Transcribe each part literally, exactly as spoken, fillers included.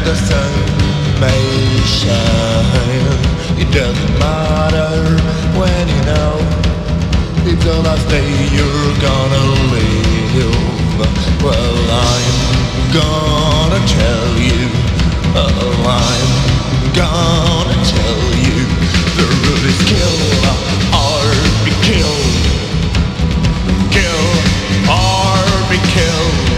the sun may shine. It doesn't matter when you know it's the last day you're gonna live. Well, I'm gonna tell you, oh, I'm gonna tell you, the rule is kill or be killed. Kill or be killed.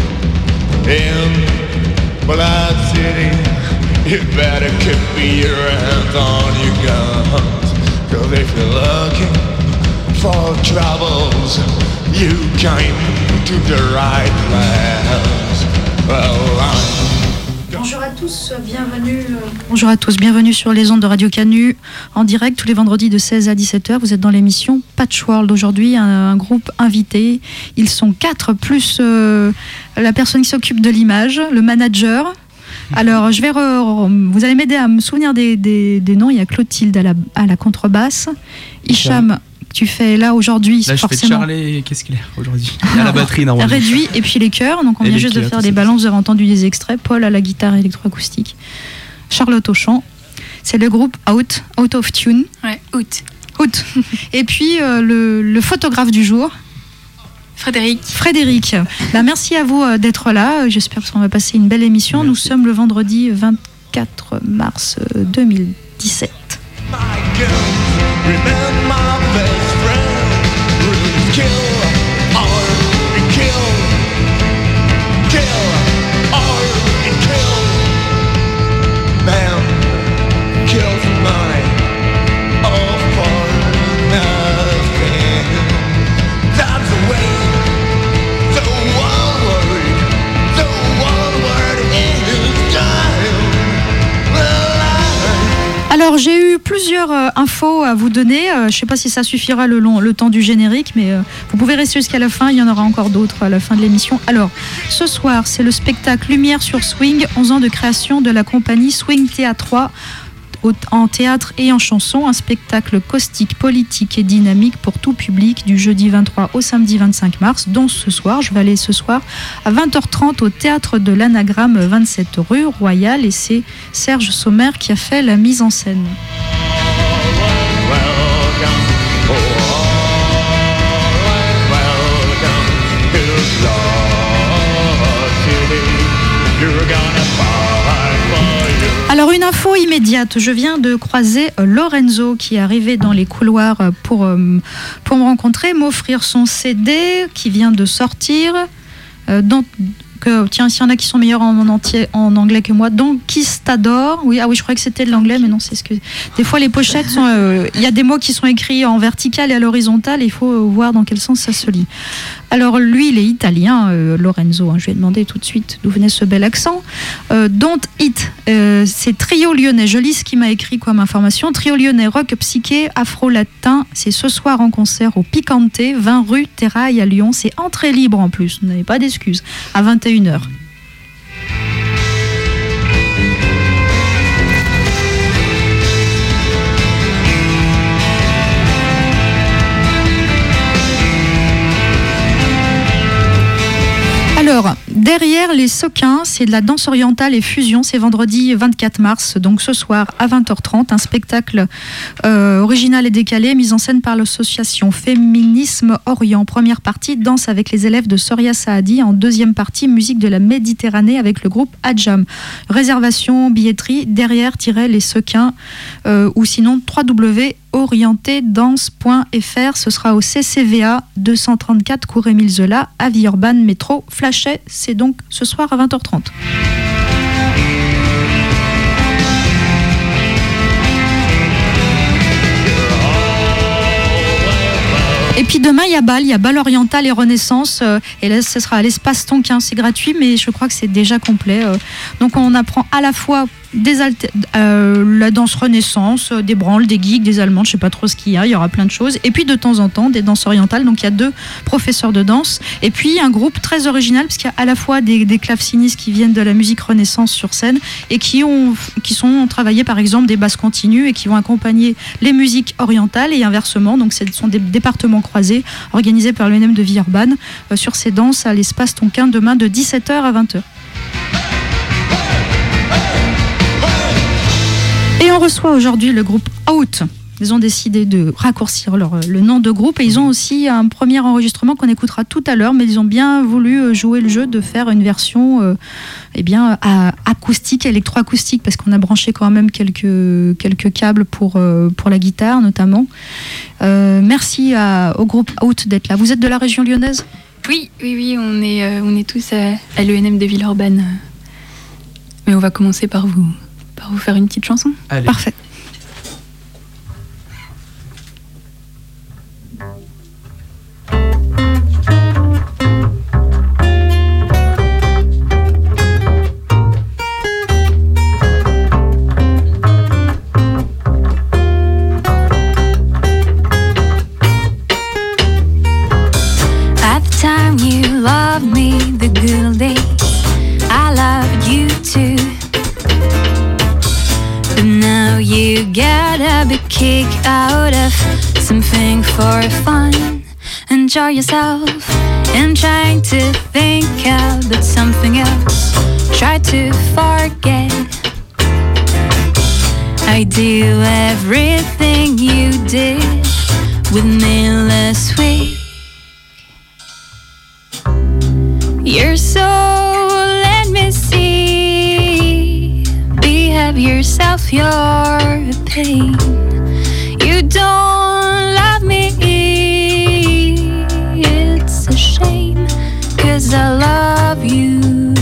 In Blood City, you better keep your hands on your guns. Cause if you're looking for troubles, you came to the right place. Well, I'm Bonjour à tous, bienvenue. Bonjour à tous, bienvenue sur les ondes de Radio Canu en direct tous les vendredis de seize à dix-sept heures. Vous êtes dans l'émission Patchworld. Aujourd'hui, un, un groupe invité. Ils sont quatre plus euh, la personne qui s'occupe de l'image, le manager. Alors, je vais re, vous allez m'aider à me souvenir des, des, des noms. Il y a Clotilde à la, à la contrebasse, Hicham. Tu fais là aujourd'hui, là, forcément. Je fais Charlie, qu'est-ce qu'il est aujourd'hui? À la batterie normalement. Réduit et puis les chœurs. Donc on et vient juste de faire des balances. Vous avez entendu des extraits. Paul à la guitare électroacoustique. Charlotte au chant. C'est le groupe Out, Out of Tune. Ouais, Out. Out. Et puis euh, le, le photographe du jour. Frédéric. Frédéric. Ben, merci à vous euh, d'être là. J'espère qu'on va passer une belle émission. Merci. Nous sommes le vendredi vingt-quatre mars deux mille dix-sept. kill or be killed. Kill or be killed. Man kills money all for nothing. That's the way the one word, the one word is done. Alors j'ai eu plusieurs euh, infos à vous donner, euh, je ne sais pas si ça suffira le, long, le temps du générique, mais euh, vous pouvez rester jusqu'à la fin, il y en aura encore d'autres à la fin de l'émission. Alors ce soir c'est le spectacle Lumière sur Swing, onze ans de création de la compagnie Swing Théâtre trois, en théâtre et en chanson, un spectacle caustique, politique et dynamique pour tout public du jeudi vingt-trois au samedi vingt-cinq mars, dont ce soir, je vais aller ce soir à vingt heures trente au théâtre de l'Anagramme, vingt-sept rue Royale, et c'est Serge Sommer qui a fait la mise en scène. Alors une info immédiate, je viens de croiser Lorenzo qui est arrivé dans les couloirs pour, pour me rencontrer, m'offrir son C D qui vient de sortir, euh, dont, que, tiens, s'il y en a qui sont meilleurs en, en, entier, en anglais que moi, Conquistador, oui, ah oui, je croyais que c'était de l'anglais, mais non, c'est ce que... Des fois les pochettes, il euh, y a des mots qui sont écrits en vertical et à l'horizontale, et il faut voir dans quel sens ça se lit. Alors lui, il est italien, euh, Lorenzo, hein, je lui ai demandé tout de suite d'où venait ce bel accent. Euh, Don't It, euh, c'est trio lyonnais, je lis ce qu'il m'a écrit comme information. Trio lyonnais, rock psyché, afro-latin, c'est ce soir en concert au Picante, vingt rue Terrail à Lyon. C'est entrée libre en plus, vous n'avez pas d'excuses, à vingt et une heures. Alors, derrière les Sequins, c'est de la danse orientale et fusion. C'est vendredi vingt-quatre mars, donc ce soir à vingt heures trente. Un spectacle euh, original et décalé, mis en scène par l'association Féminisme Orient. Première partie, danse avec les élèves de Soria Saadi. En deuxième partie, musique de la Méditerranée avec le groupe Adjam. Réservation, billetterie, derrière-les Sequins euh, ou sinon w w w point orienté danse point f r. Ce sera au C C V A deux cent trente-quatre cours Émile Zola à Villeurbanne, métro Flachet. C'est donc ce soir à vingt heures trente. Et puis demain, il y a Bal, il y a Bal oriental et Renaissance. Euh, et là, ce sera à l'espace Tonquin. C'est gratuit, mais je crois que c'est déjà complet. Euh, donc, on apprend à la fois des alter- euh, la danse Renaissance, des branles, des gigs, des allemandes, je sais pas trop ce qu'il y a, il y aura plein de choses. Et puis, de temps en temps, des danses orientales. Donc, il y a deux professeurs de danse. Et puis, un groupe très original, parce qu'il y a à la fois des, des clavecinistes qui viennent de la musique Renaissance sur scène et qui, ont, qui sont travaillé, par exemple, des basses continues et qui vont accompagner les musiques orientales et inversement. Donc, ce sont des départements croisés organisés par le N M de Villeurbanne euh, sur ces danses à l'espace Tonquin demain de dix-sept heures à vingt heures. On reçoit aujourd'hui le groupe Out. Ils ont décidé de raccourcir leur, le nom de groupe et ils ont aussi un premier enregistrement qu'on écoutera tout à l'heure, mais ils ont bien voulu jouer le jeu de faire une version euh, eh bien, à, acoustique, électroacoustique, parce qu'on a branché quand même quelques, quelques câbles pour, euh, pour la guitare notamment. Euh, merci à, au groupe Out d'être là. Vous êtes de la région lyonnaise ? Oui, oui, oui, on est, euh, on est tous à, à l'E N M de Villeurbanne. Mais on va commencer par vous, par vous faire une petite chanson. Allez. Parfait. Kick out of something for fun. Enjoy yourself and trying to think about something else. Try to forget. I do everything you did with me last week. You're so, let me see. Behave yourself, you're a pain. You don't love me, it's a shame, 'cause I love you.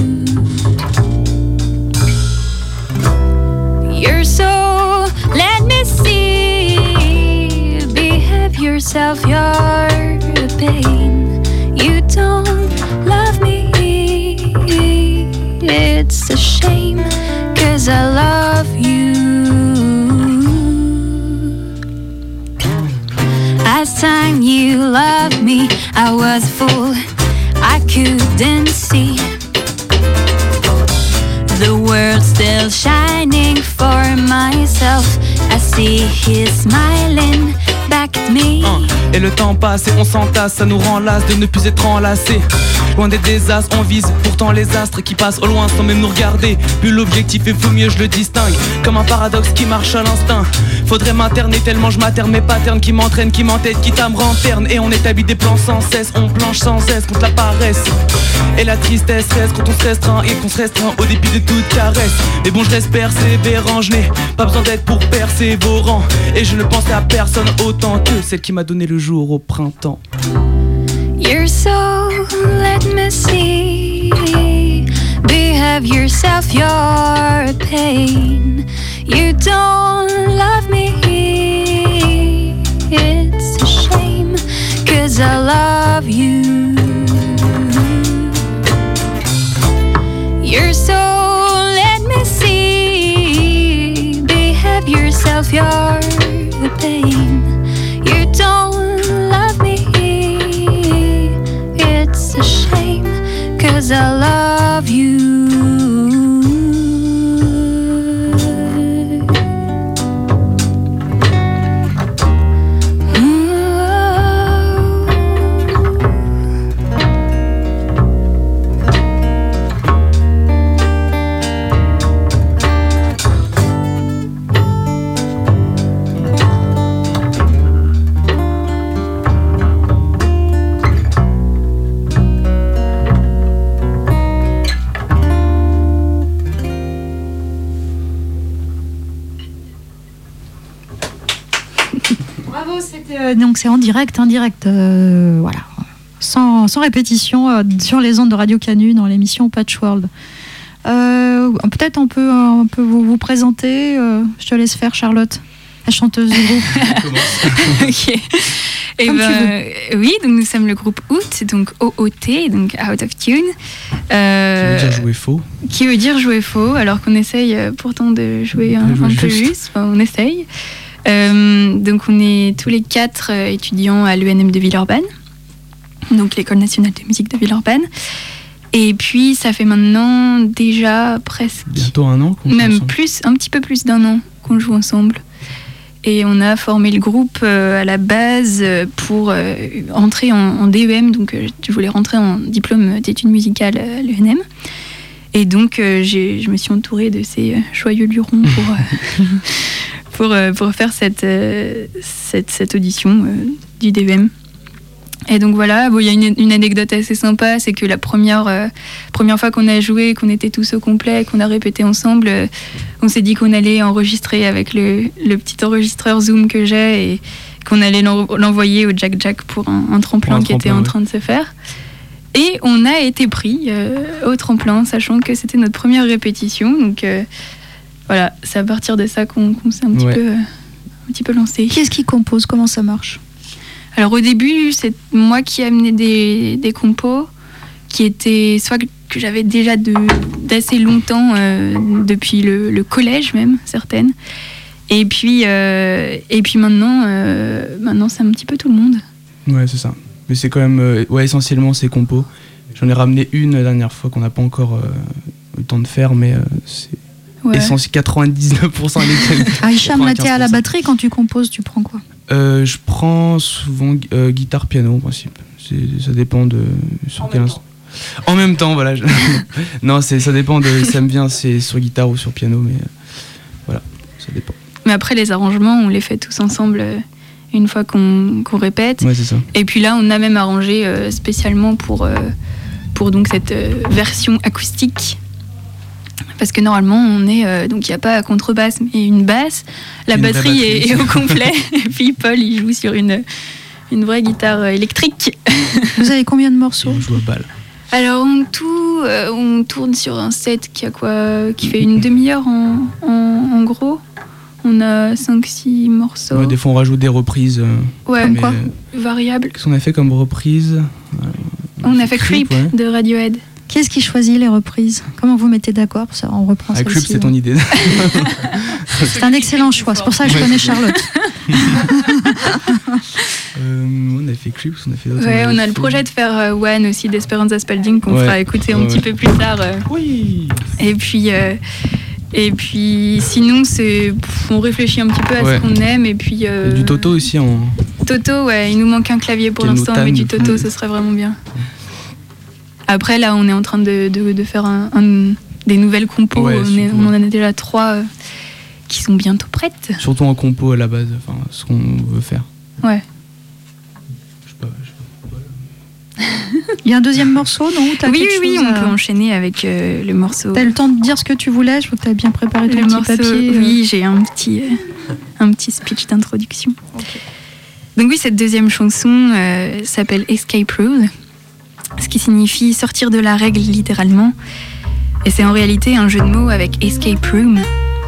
You're so, let me see, behave yourself, you're a pain. You don't love me, it's a shame, 'cause I love you. Last time you loved me, I was a fool, I couldn't see the world still shining for myself. I see he smiling back at me. Et le temps passe et on s'entasse, ça nous rend las de ne plus être enlacés. Loin des désastres, on vise pourtant les astres qui passent au loin sans même nous regarder. Plus l'objectif est vaut mieux je le distingue, comme un paradoxe qui marche à l'instinct. Faudrait m'interner tellement je materne mes patterns qui m'entraînent, qui m'entêtent, qui me renterne. Et on établit des plans sans cesse, on planche sans cesse contre la paresse. Et la tristesse reste quand on se restreint et qu'on se restreint au début de toute caresse. Mais bon je reste persévérant, je n'ai pas besoin d'être pour persévérant. Et je ne pensais à personne autant que celle qui m'a donné le jour au printemps. You're so, let me see. Behave yourself, you're a pain. You don't love me, it's a shame, 'cause I love you. You're so, let me see. Behave yourself, you're a pain. You don't love me, it's a shame, 'cause I love you. Donc c'est en direct, en direct, euh, voilà, sans, sans répétition, euh, sur les ondes de Radio Canu dans l'émission Patchworld. Euh, peut-être on peut, on peut vous, vous présenter. Euh, je te laisse faire, Charlotte, la chanteuse du groupe. Ok. Et Comme ben, tu oui, donc nous sommes le groupe Out, donc O O T, donc Out of Tune. Euh, Qui veut dire jouer faux. Qui veut dire jouer faux, alors qu'on essaye euh, pourtant de jouer un, un peu juste. Enfin, on essaye. Euh, donc on est tous les quatre euh, étudiants à l'E N M de Villeurbanne, donc l'École nationale de musique de Villeurbanne. Et puis ça fait maintenant déjà presque... Bientôt un an qu'on joue Même ensemble. plus, un petit peu plus d'un an qu'on joue ensemble. Et on a formé le groupe euh, à la base euh, pour euh, entrer en, en D E M, donc euh, je voulais rentrer en diplôme d'études musicales à l'E N M. Et donc euh, j'ai, je me suis entourée de ces euh, joyeux lurons pour, euh, pour, euh, pour faire cette, euh, cette, cette audition euh, du D E M. Et donc voilà, bon, il y a une, une anecdote assez sympa, c'est que la première, euh, première fois qu'on a joué, qu'on était tous au complet, qu'on a répété ensemble, euh, on s'est dit qu'on allait enregistrer avec le, le petit enregistreur Zoom que j'ai et qu'on allait l'en, l'envoyer au Jack Jack pour un, un tremplin un qui tremplin, était en ouais. train de se faire. Et on a été pris euh, au tremplin, sachant que c'était notre première répétition. Donc euh, voilà, c'est à partir de ça qu'on, qu'on s'est un petit, ouais. peu, euh, un petit peu lancé. Qui est-ce qui compose ? Comment ça marche ? Alors au début, c'est moi qui amenais des, des compos qui étaient soit que j'avais déjà de, d'assez longtemps, euh, depuis le, le collège même, certaines. Et puis, euh, et puis maintenant, euh, maintenant, c'est un petit peu tout le monde. Ouais, c'est ça. Mais c'est quand même, euh, ouais, essentiellement, c'est compos. J'en ai ramené une la dernière fois qu'on n'a pas encore euh, eu le temps de faire, mais euh, c'est ouais. essentiellement quatre-vingt-dix-neuf pour cent lesquels. Ah, Hicham, là, t'es à la batterie, quand tu composes, tu prends quoi ? euh, Je prends souvent euh, guitare, piano, en principe. C'est, ça dépend de sur en quel instant. En même temps, voilà. Je... non, c'est, ça dépend de. Ça me vient, c'est sur guitare ou sur piano, mais euh, voilà, ça dépend. Mais après, les arrangements, on les fait tous ensemble. Euh... une fois qu'on, qu'on répète. Ouais, c'est ça. Et puis là, on a même arrangé euh, spécialement pour, euh, pour donc cette euh, version acoustique. Parce que normalement, on est euh, donc il n'y a pas contrebasse, mais une basse. La une batterie, batterie est, est au complet. Et puis Paul, il joue sur une, une vraie guitare électrique. Vous avez combien de morceaux ? On joue à balle. Alors en tout, euh, on tourne sur un set qui a quoi, qui fait une demi-heure en, en, en gros. On a cinq six morceaux. Ouais, des fois, on rajoute des reprises. Euh, ouais, quoi euh, variables. Qu'est-ce qu'on a fait comme reprise euh, On, on a fait Creep, Creep ouais. de Radiohead. Qui est-ce qui choisit les reprises ? Comment vous mettez d'accord pour ça ? On reprend ah, Creep, c'est ouais. ton idée. C'est un excellent choix. C'est pour ça que je connais Charlotte. euh, on a fait Creep, on a fait d'autres. Ouais, on a le projet de faire euh, One aussi d'Esperanza Spalding qu'on ouais. fera écouter un ouais, petit ouais. peu plus tard. Euh. Oui. Et puis. Euh, Et puis sinon, c'est, pff, on réfléchit un petit peu à ouais. ce qu'on aime. Et puis, euh... du Toto aussi. En... Toto, ouais, il nous manque un clavier pour l'instant, mais du Toto, ouais. ce serait vraiment bien. Après, là, on est en train de, de, de faire un, un, des nouvelles compos. Ouais, on, est, on en a déjà trois euh, qui sont bientôt prêtes. Surtout en compo à la base, enfin, ce qu'on veut faire. Ouais. Je sais pas. Je sais pas. Il y a un deuxième morceau, non ? T'as Oui, oui, oui, on à... peut enchaîner avec euh, le morceau. T'as le temps de dire ce que tu voulais ? Je vois que t'as bien préparé ton le petit morceau, papier. Euh... Oui, j'ai un petit, euh, un petit speech d'introduction. Okay. Donc oui, cette deuxième chanson euh, s'appelle Escape Rule, ce qui signifie sortir de la règle littéralement. Et c'est en réalité un jeu de mots avec Escape Room,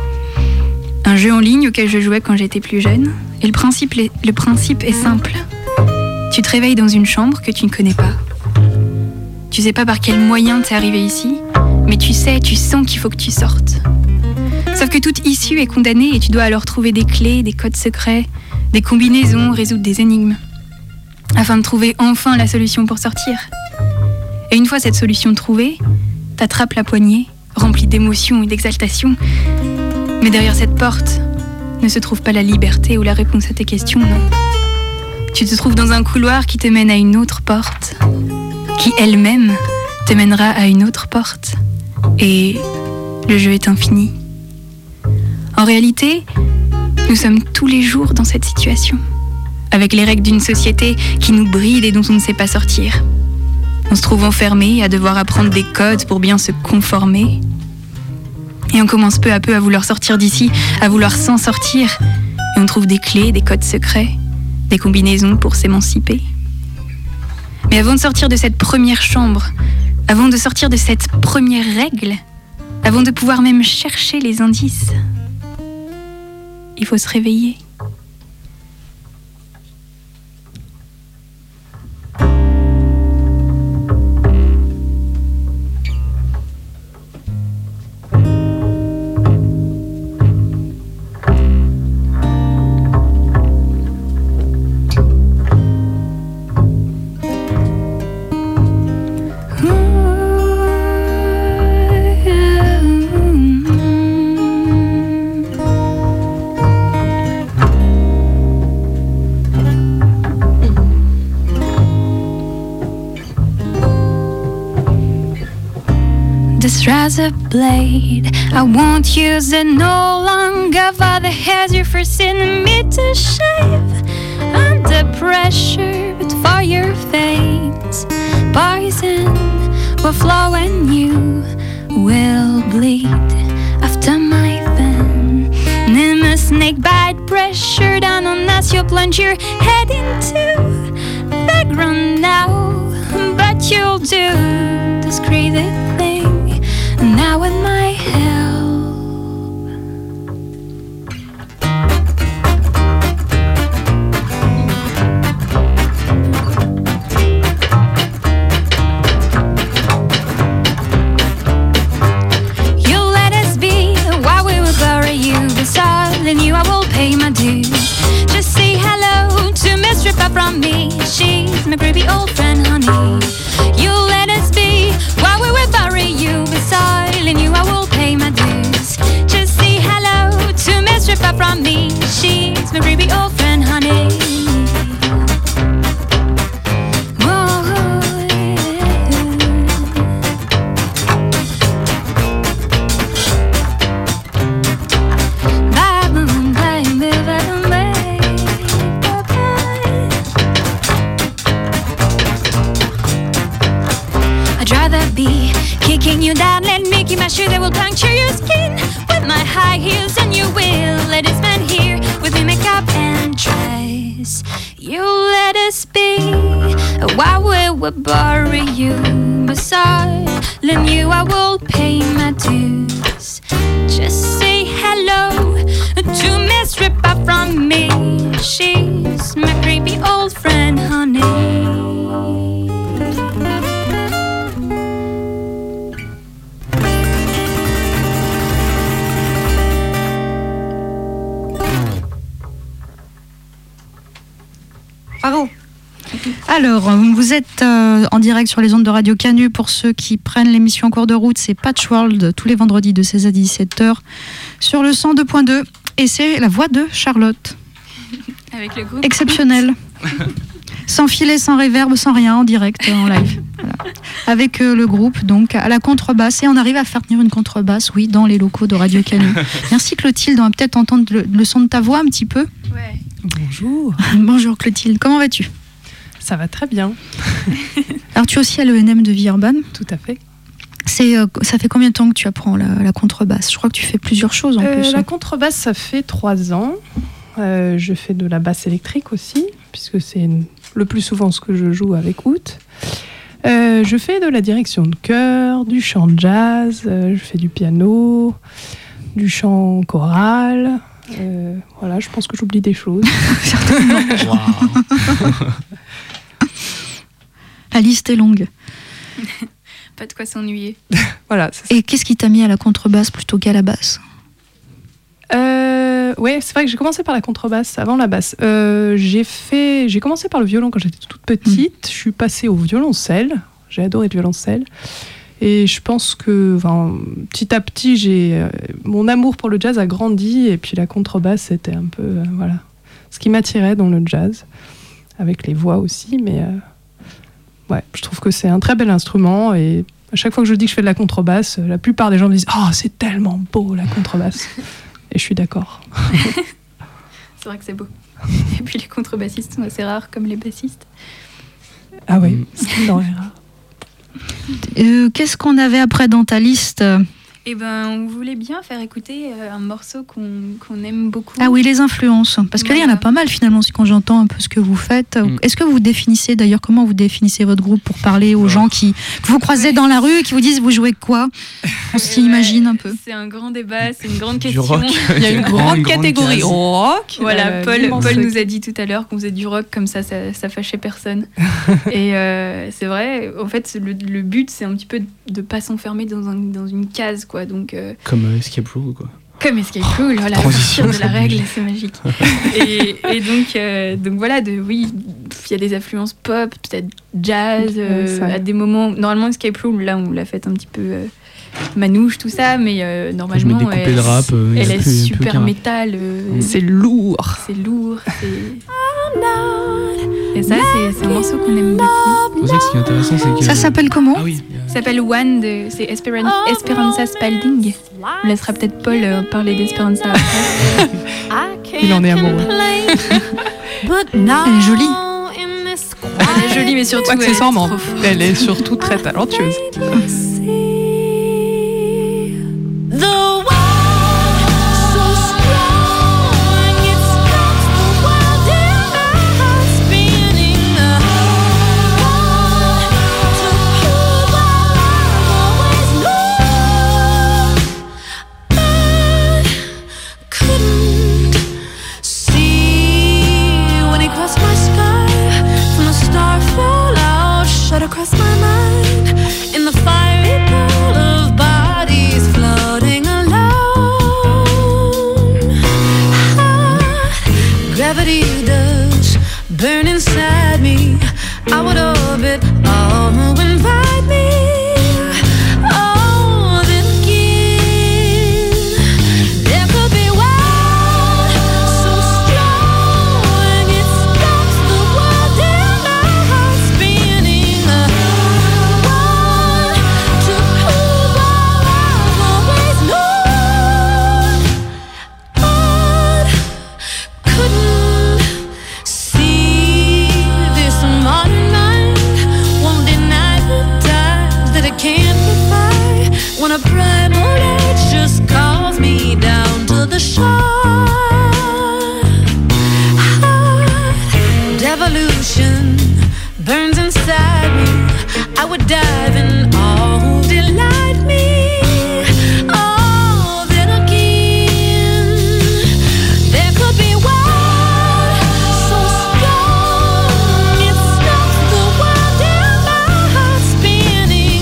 un jeu en ligne auquel je jouais quand j'étais plus jeune. Et le principe, le principe est simple. Tu te réveilles dans une chambre que tu ne connais pas. Tu sais pas par quel moyen t'es arrivé ici, mais tu sais, tu sens qu'il faut que tu sortes. Sauf que toute issue est condamnée et tu dois alors trouver des clés, des codes secrets, des combinaisons, résoudre des énigmes, afin de trouver enfin la solution pour sortir. Et une fois cette solution trouvée, t'attrapes la poignée, remplie d'émotions et d'exaltation. Mais derrière cette porte ne se trouve pas la liberté ou la réponse à tes questions, non. Tu te trouves dans un couloir qui te mène à une autre porte, qui elle-même te mènera à une autre porte. Et le jeu est infini. En réalité, nous sommes tous les jours dans cette situation, avec les règles d'une société qui nous bride et dont on ne sait pas sortir. On se trouve enfermé à devoir apprendre des codes pour bien se conformer. Et on commence peu à peu à vouloir sortir d'ici, à vouloir s'en sortir. Et on trouve des clés, des codes secrets, des combinaisons pour s'émanciper. Mais avant de sortir de cette première chambre, avant de sortir de cette première règle, avant de pouvoir même chercher les indices, il faut se réveiller. razor blade. I won't use it no longer for the hairs you're forcing me to shave. Under pressure, but for your veins, poison will flow and you will bleed after my venomous snake bite pressure down on us. You'll plunge your head into the ground now, but you'll do this crazy thing now with my help. You let us be while we will bury you. Beside you, I will pay my dues. Just say hello to Miss Ripper from me. She's my creepy old friend, honey. You let us be while we will bury you. Beside you, I will pay my dues. Just say hello to Miss Ripper from me. She's my creepy old friend, honey. Kicking you down, let me keep my shoe that will puncture your skin with my high heels, and you will let us stand here with my makeup and dress. You let us be while we will bury you. Beside you, I will pay my dues. Just say hello to Miss Ripper from me. She's my creepy old friend, honey. Bravo. Alors, vous êtes euh, en direct sur les ondes de Radio Canu. Pour ceux qui prennent l'émission en cours de route, c'est Patchworld tous les vendredis de seize à dix-sept heures sur le cent deux point deux. Et c'est la voix de Charlotte. Avec le groupe. Exceptionnelle. Sans filet, sans réverb, sans rien, en direct, en live. Voilà. Avec euh, le groupe, donc, à la contrebasse. Et on arrive à faire tenir une contrebasse, oui, dans les locaux de Radio Canu. Merci Clotilde, on va peut-être entendre le, le son de ta voix un petit peu. Ouais. Bonjour. Bonjour Clotilde, comment vas-tu ? Ça va très bien. Alors tu es aussi à l'E N M de Villeurbanne ? Tout à fait. C'est, euh, ça fait combien de temps que tu apprends la, la contrebasse ? Je crois que tu fais plusieurs choses en euh, plus. La contrebasse, ça fait trois ans. Euh, je fais de la basse électrique aussi, puisque c'est le plus souvent ce que je joue avec Out. Euh, je fais de la direction de chœur, du chant de jazz, euh, je fais du piano, du chant choral. Euh, voilà, je pense que j'oublie des choses. Certainement. La liste est longue. Pas de quoi s'ennuyer. Voilà, c'est ça. Et qu'est-ce qui t'a mis à la contrebasse plutôt qu'à la basse ? Euh, ouais, c'est vrai que j'ai commencé par la contrebasse avant la basse. Euh, j'ai fait, j'ai commencé par le violon quand j'étais toute petite. Mmh. Je suis passée au violoncelle. J'ai adoré le violoncelle. Et je pense que enfin, petit à petit, j'ai, euh, mon amour pour le jazz a grandi. Et puis la contrebasse, c'était un peu euh, voilà, ce qui m'attirait dans le jazz, avec les voix aussi. Mais euh, ouais, je trouve que c'est un très bel instrument. Et à chaque fois que je dis que je fais de la contrebasse, la plupart des gens me disent « Oh, c'est tellement beau la contrebasse !» Et je suis d'accord. C'est vrai que c'est beau. Et puis les contrebassistes sont assez rares comme les bassistes. Ah oui, c'est denrée rare. Euh, qu'est-ce qu'on avait après dans ta liste ? Eh ben, on voulait bien faire écouter euh, un morceau qu'on, qu'on aime beaucoup. Ah oui, les influences. Parce qu'il voilà. y en a pas mal finalement, quand j'entends un peu ce que vous faites. Mm. Est-ce que vous définissez, d'ailleurs, comment vous définissez votre groupe pour parler aux oh. gens qui que vous croisez ouais. dans la rue et qui vous disent vous jouez quoi ? On s'y ouais, imagine un peu. C'est un grand débat, c'est une grande question. Il y a une grande catégorie rock. Voilà, euh, Paul, Paul nous a dit tout à l'heure qu'on faisait du rock, comme ça, ça, ça fâchait personne. Et euh, c'est vrai, en fait, le, le but, c'est un petit peu de ne pas s'enfermer dans, un, dans une case, quoi. Donc, euh, comme euh, Escape Room, quoi. Comme Escape Room, voilà, transition de la règle, c'est magique. et, et donc, euh, donc voilà, de, oui, il y a des influences pop, peut-être jazz, euh, à des moments. Normalement, Escape Room, là, on l'a fait un petit peu euh, manouche, tout ça, mais euh, normalement, je elle, de rap, euh, elle est plus, super métal. Euh, c'est lourd. C'est lourd. C'est... après ça, c'est, c'est un morceau qu'on aime beaucoup. C'est pour ça que ce qui est intéressant, c'est que. Ça s'appelle comment? Ah oui. Ça s'appelle One, de, c'est Esperan- Esperanza Spalding. On laissera peut-être Paul euh, parler d'Esperanza après. Il en est amoureux. Elle est jolie. Elle est jolie, mais surtout. Accessoirement, elle est trop elle est surtout très talentueuse. Across my mind in the fiery pool of bodies floating alone. Hot gravity does burn inside me. I would orbit all who invite me. Oh, then again there could be wild, so strong it stops the world and our hearts spinning. When a primal urge just calls me down to the shore. Heart devolution burns inside me. I would dive in all who delight me. Oh, then again there could be wild, so strong it stops the world and my heart spinning.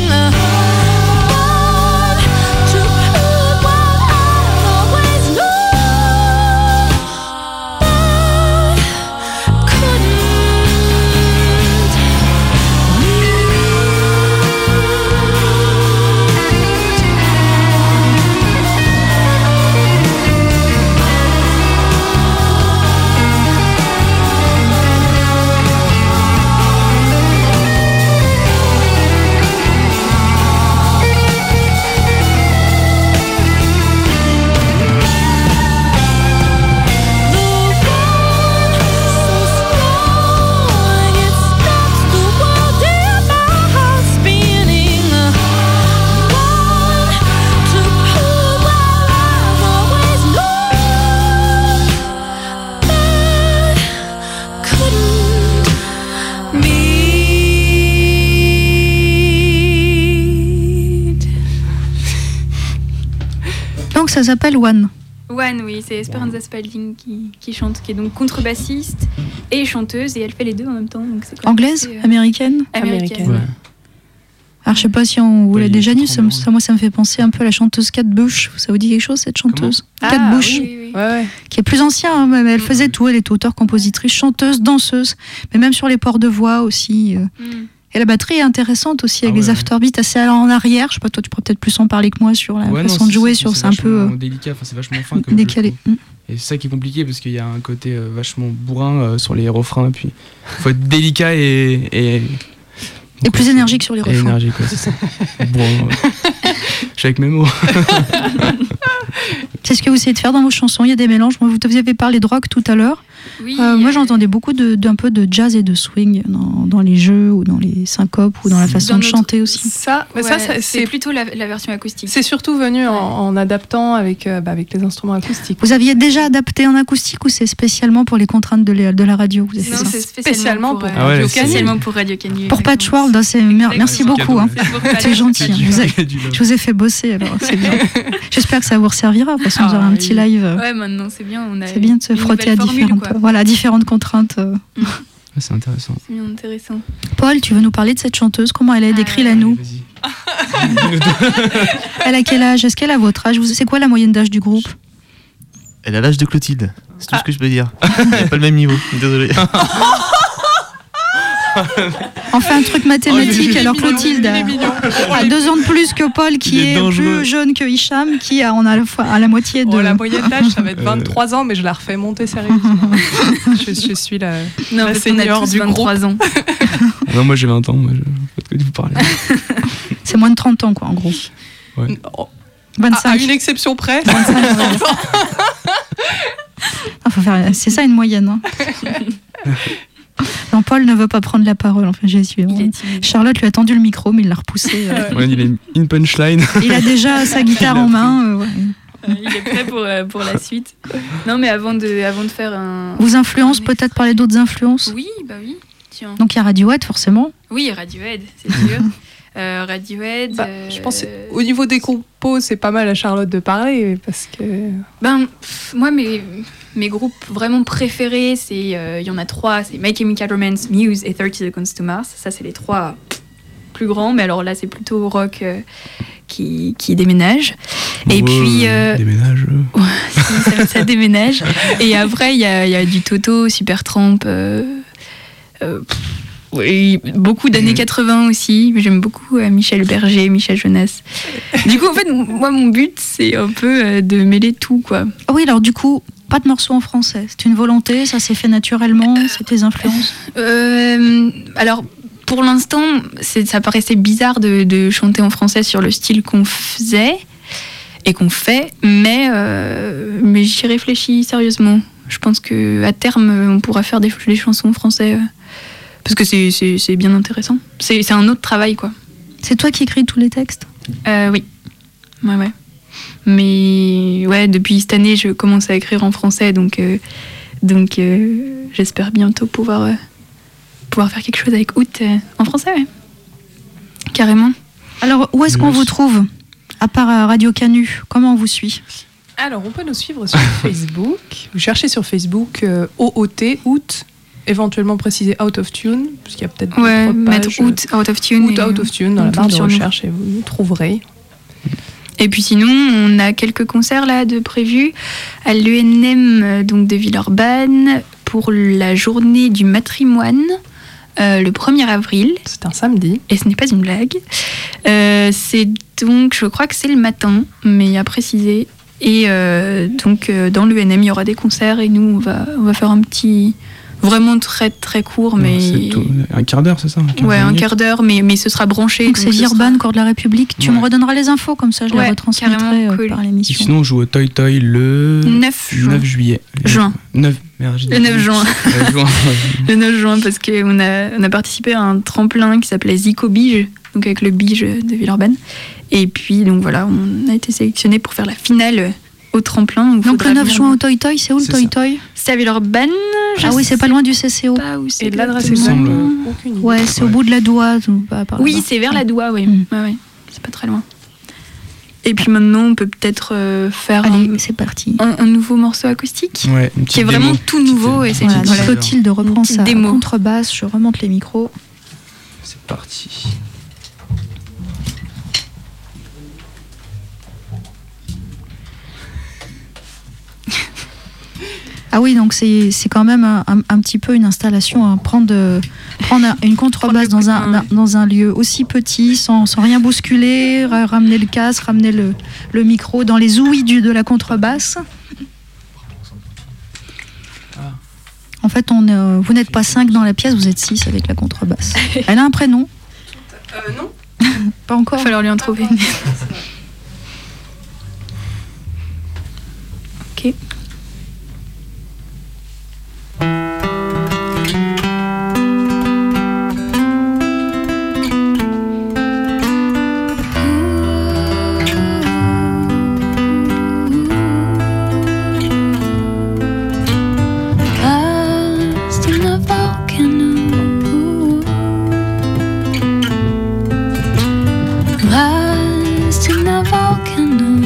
Ça s'appelle One. One, oui, c'est Esperanza Spalding qui, qui chante, qui est donc contrebassiste et chanteuse, et elle fait les deux en même temps. Donc c'est quand même Anglaise, assez, euh, américaine. américaine. Ouais. Alors je sais pas si on vous Ouais, l'a il est déjà tout dit, ça, tremblant, ça, moi ça me fait penser un peu à la chanteuse Kate Bush. Ça vous dit quelque chose cette chanteuse? Ah, Kate Bush, oui, oui, oui. Ouais, ouais. qui est plus ancienne, hein, mais elle faisait tout. Elle était auteure, compositrice, chanteuse, danseuse, mais même sur les ports de voix aussi. euh. Mm. Et la batterie est intéressante aussi avec Ah ouais, les ouais. afterbeats assez en arrière. Je sais pas, toi tu pourrais peut-être plus en parler que moi sur la Ouais, non, façon de jouer, c'est- sur c'est c'est un peu vachement euh, délicat, enfin, c'est vachement fin comme jeu, décalé. je trouve. Mm. Et c'est ça qui est compliqué parce qu'il y a un côté euh, vachement bourrin euh, sur les refrains, puis faut être délicat et et, Et plus énergique sur les et refrains. énergique, ouais, c'est ça. Bourrin, ouais. Je suis avec mes mots. C'est ce que vous essayez de faire dans vos chansons. Il y a des mélanges. Moi, vous avez parlé de rock tout à l'heure. Oui, Euh, moi, euh, j'entendais beaucoup de, d'un peu de jazz et de swing dans, dans les jeux ou dans les syncopes ou dans la façon dans de notre- chanter aussi. Ça, mais ouais, ça, ça, c'est c'est, plutôt la, la version acoustique. c'est surtout venu en, en adaptant avec, euh, bah, avec les instruments acoustiques. Vous aviez déjà adapté en acoustique ou c'est spécialement pour les contraintes de, les- de la radio vous avez fait Non, ça c'est Spécialement spécialement pour, pour euh, Ah ouais, Radio c'est- Canu. spécialement pour Radio Canu. Pour exactement. Patchworld, c'est mer- merci Exactement. beaucoup. Hein. C'est pour C'est Patchworld. gentil. C'est hein. du- Vous avez- c'est du love. je vous ai fait bosser alors, c'est bien. J'espère que ça vous resservira. De toute façon, vous aurez Ah, un petit oui. live. euh, Ouais, maintenant c'est bien. On a C'est bien de se une frotter à nouvelle formule, différentes, quoi. voilà, différentes contraintes. euh. Ouais, c'est intéressant. C'est bien intéressant. Paul, tu veux nous parler de cette chanteuse? Comment elle est? Décris-la Allez, nous. vas-y. Elle a quel âge? Est-ce qu'elle a votre âge? Vous- C'est quoi la moyenne d'âge du groupe? Elle a l'âge de Clotilde, c'est tout ce que je peux dire. Elle n'a pas le même niveau, désolé. On fait un truc mathématique. Oh, alors il est mignon, Clotilde il est mignon. a deux ans de plus que Paul, qui Il est est, dangereux. plus jeune que Hicham, qui a, on a à la, fois, à la moitié de. Oh, la moyenne d'âge, ça va être Euh. vingt-trois ans, mais je la refais monter sérieusement. je, je suis la, Non, la parce qu'on a senior tous du groupe. vingt-trois ans. Non, moi j'ai vingt ans, moi je sais pas de quoi vous parlez. C'est moins de trente ans, quoi, en gros. Ouais. Oh, vingt-cinq. à, à une exception près. Ah, faut faire- c'est ça une moyenne. Hein. Non, Paul ne veut pas prendre la parole. Enfin, j'ai su. Il est timide. Charlotte lui a tendu le micro, mais il l'a repoussé. euh. Ouais, il a une punchline. Il a déjà sa guitare en main. euh, ouais. Euh, Il est prêt pour, euh, pour la suite. Non, mais avant de, avant de faire un. Vous influence, peut-être parler d'autres influences. Oui, bah oui. Tiens. Donc il y a Radiohead, forcément. Oui, Radiohead, c'est sûr. Euh, Radiohead. Bah, euh, je pense que au niveau des compos, c'est pas mal à Charlotte de parler parce que. Ben, pff, moi, mes, mes groupes vraiment préférés, c'est il y en a trois, c'est My Chemical Romance, Muse et thirty Seconds to Mars. Ça, c'est les trois plus grands, mais alors là, c'est plutôt rock euh, qui, qui déménage. Et Ouais, puis, euh, déménage. euh. si, ça, ça déménage. Et après, il y a, il y a du Toto, Supertramp. Euh, euh, pff, oui, beaucoup d'années quatre-vingts aussi. J'aime beaucoup euh, Michel Berger, Michel Jonas. Du coup, en fait, moi, mon but, c'est un peu euh, de mêler tout, quoi. Ah oui, alors du coup, pas de morceaux en français. C'est une volonté, ça s'est fait naturellement, c'est tes influences. Euh, alors, pour l'instant, c'est- ça paraissait bizarre de, de chanter en français sur le style qu'on faisait et qu'on fait, mais, euh, mais j'y réfléchis sérieusement. Je pense qu'à terme, on pourra faire des, des chansons en français euh, parce que c'est- c'est c'est bien intéressant. C'est c'est un autre travail, quoi. C'est toi qui écris tous les textes? Euh, oui. Ouais, ouais. Mais ouais, depuis cette année, je commence à écrire en français, donc, euh, donc euh, j'espère bientôt pouvoir, euh, pouvoir faire quelque chose avec Août euh, en français, ouais. Carrément. Alors, où est-ce qu'on Yes. vous trouve? À part euh, Radio Canu, comment on vous suit? Alors, on peut nous suivre sur Facebook. Vous cherchez sur Facebook euh, O O T, Août, éventuellement préciser Out of Tune, parce qu'il y a peut-être Ouais, d'autres mettre pages. Août, Out of Tune. Août, et, Out of Tune dans on la barre tombe de sur nous. recherche et vous nous trouverez. Et puis sinon, on a quelques concerts là de prévus à l'E N M euh, donc de Villeurbanne pour la journée du matrimoine euh, le premier avril. C'est un samedi. Et ce n'est pas une blague. Euh, c'est donc, je crois que c'est le matin, mais à préciser. Et euh, donc, euh, dans l'E N M, il y aura des concerts et nous, on va, on va faire un petit. Vraiment très très court, mais. C'est tout- Un quart d'heure, c'est ça quinze Ouais, un minutes. quart d'heure, mais, mais ce sera branché. Donc c'est donc ce Virban, sera- Cours de la République. Tu Ouais. me redonneras les infos, comme ça je les Ouais, retransmettrai carrément, euh, cool. par Et l'émission. sinon, on joue au Toy Toy le neuf juin. neuf juillet. Juin. neuf, merde, j'ai dit- Le neuf juin. Euh, juin. Le neuf juin, parce qu'on a, on a participé à un tremplin qui s'appelait Zico Bige, donc avec le Bige de Villeurbanne. Et puis, donc voilà, on a été sélectionné pour faire la finale au tremplin. où Donc faudra le neuf venir- juin au Toy Toy, c'est où le C'est Toy ça. Toy? C'est à Villeurbanne. je Ah oui, c'est pas loin du C C O. sais pas où c'est Et l'adresse exactement. exacte, semble- euh, aucune idée. Ouais, c'est au Ouais. bout de la Doua. ou pas par Oui, là-bas. c'est vers la Doua, oui. Mm. Ouais, ouais. C'est pas très loin. Et puis maintenant, on peut peut-être euh, faire Allez, un, c'est parti. un- un nouveau morceau acoustique Ouais, une petite qui est vraiment démo. tout nouveau. Et c'est Voilà, une- donc voilà. Clotilde reprend petite sa démo. contrebasse, je remonte les micros. C'est parti. Ah oui, donc c'est c'est quand même un, un- un petit peu une installation. Hein. Prendre, euh, prendre un- une contrebasse Prendre le dans un, coup de main, un- dans un lieu aussi petit, sans, sans rien bousculer, ra- ramener le casque, ramener le, le micro dans les ouïes du, de la contrebasse. En fait, on, est, euh, vous n'êtes pas cinq dans la pièce, vous êtes six avec la contrebasse. Elle a un prénom? Euh, non. Pas Il encore. va falloir lui en trouver. Ok. Lost in a volcano. Lost in a volcano.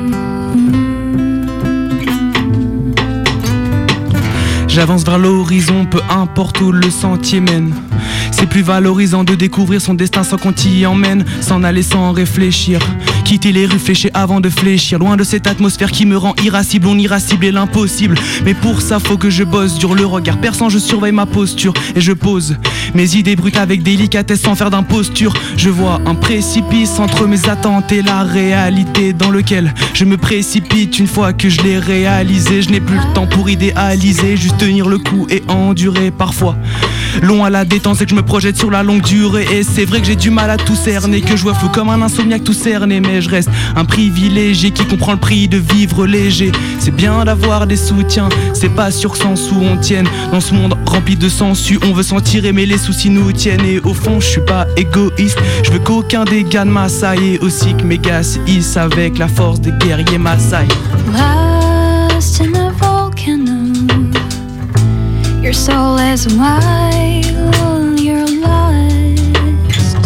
J'avance vers l'horizon, peu importe où le sentier mène. C'est plus valorisant de découvrir son destin sans qu'on t'y emmène, s'en aller sans réfléchir. Quitter les rues fléchées avant de fléchir, loin de cette atmosphère qui me rend irascible. On ira cibler l'impossible, mais pour ça faut que je bosse dur. Le regard perçant, je surveille ma posture et je pose mes idées brutes avec délicatesse sans faire d'imposture. Je vois un précipice entre mes attentes et la réalité dans lequel je me précipite. Une fois que je l'ai réalisé, je n'ai plus le temps pour idéaliser, juste tenir le coup et endurer. Parfois long à la détente, c'est que je me projette sur la longue durée. Et c'est vrai que j'ai du mal à tout cerner, que je vois flou comme un insomniaque tout cerné. Mais je reste un privilégié qui comprend le prix de vivre léger. C'est bien d'avoir des soutiens, c'est pas sur sens où on tienne. Dans ce monde rempli de sensu, on veut s'en tirer mais les soucis nous tiennent. Et au fond je suis pas égoïste, je veux qu'aucun des gars ne m'assaille. Et aussi que mes gars se hissent avec la force des guerriers Maasai. Lost in a volcano, your soul is wild, you're lost.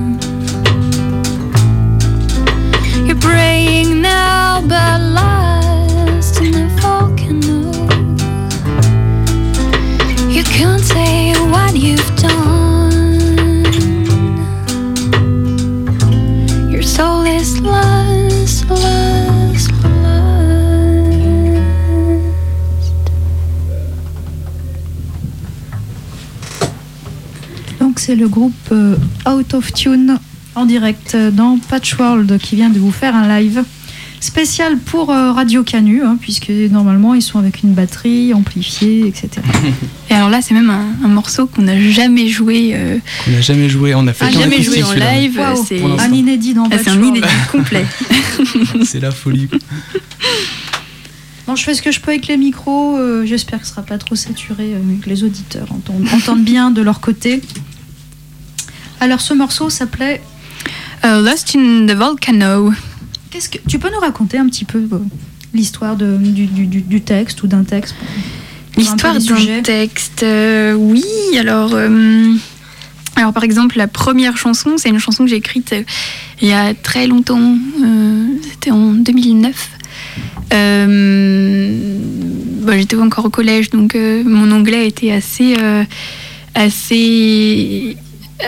You're praying now, but lost in a volcano. You can't say what you've done. Your soul is lost, lost, lost. Donc c'est le groupe euh, Out of Tune en direct euh, dans Patchworld qui vient de vous faire un live spécial pour euh, Radio Canu, hein, puisque normalement ils sont avec une batterie amplifiée, et cetera. Et alors là, c'est même un, un morceau qu'on n'a jamais joué. euh, On n'a jamais joué, on a fait ah, qu'en jamais joué acoustique, en celui-là. live. Waouh. C'est Pour l'instant. Un inédit dans ah, c'est un Patchworld. inédit complet. C'est la folie. Bon, je fais ce que je peux avec les micros. euh, J'espère que ce sera pas trop saturé, euh, que les auditeurs entendent, entendent bien de leur côté. Alors, ce morceau s'appelait. Euh, Lost in the Volcano. Qu'est-ce que tu peux nous raconter un petit peu euh, l'histoire de, du, du, du- du texte ou d'un texte pour- pour L'histoire un peu les sujets. d'un texte, euh, oui. Alors, euh, alors, par exemple, la première chanson, c'est une chanson que j'ai écrite euh, il y a très longtemps. euh, C'était en deux mille neuf. Euh, bah, j'étais encore au collège, donc euh, mon anglais était assez, euh, assez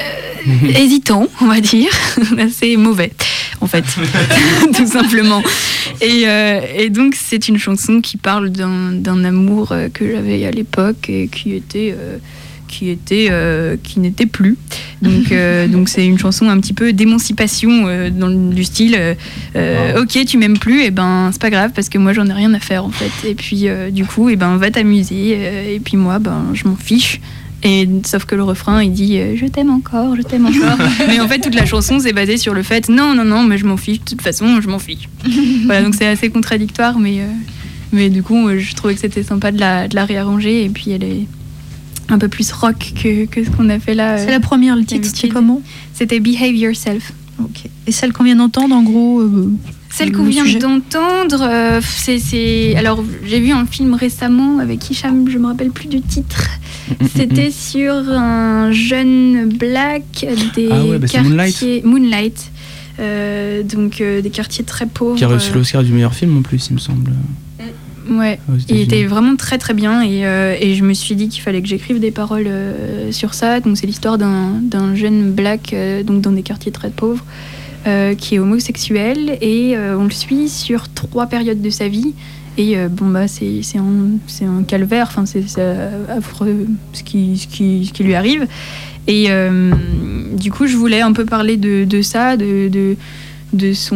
euh, hésitant, on va dire, assez mauvais, en fait, tout simplement. Et, euh, et donc c'est une chanson qui parle d'un, d'un amour euh, que j'avais à l'époque et qui était euh, qui était euh, qui n'était plus. Donc euh, donc c'est une chanson un petit peu d'émancipation euh, dans le- du style euh, euh, ok, tu m'aimes plus, et ben c'est pas grave parce que moi j'en ai rien à faire en fait. Et puis euh, du coup et ben va t'amuser, euh, et puis moi ben je m'en fiche. Et sauf que le refrain il dit euh, je t'aime encore, je t'aime encore. Mais en fait toute la chanson c'est basé sur le fait non non non mais je m'en fiche, de toute façon je m'en fiche. Voilà, donc c'est assez contradictoire, mais euh, mais du coup euh, je trouvais que c'était sympa de la de la réarranger, et puis elle est un peu plus rock que, que ce qu'on a fait là. euh, C'est la première, le titre, c'était d'habitude. comment? C'était Behave Yourself. Ok. Et celle qu'on vient d'entendre, en gros euh, Celle le qu'on vient sujet. d'entendre, euh, c'est, c'est... Alors, j'ai vu un film récemment avec Hicham, je me rappelle plus du titre. C'était sur un jeune black des Ah ouais, bah c'est quartiers... Moonlight. Euh, donc, euh, des quartiers très pauvres. Qui a reçu euh, l'Oscar du meilleur film en plus, il me semble. Ouais, aux il États-Unis. était vraiment très très bien, et, euh, et je me suis dit qu'il fallait que j'écrive des paroles euh, sur ça. Donc c'est l'histoire d'un, d'un jeune black euh, donc dans des quartiers très pauvres euh, qui est homosexuel, et euh, on le suit sur trois périodes de sa vie. Et euh, bon bah c'est, c'est, un, c'est un calvaire, enfin c'est, c'est affreux ce qui, ce, qui, ce qui lui arrive. Et euh, du coup je voulais un peu parler de, de ça, de, de, de, son,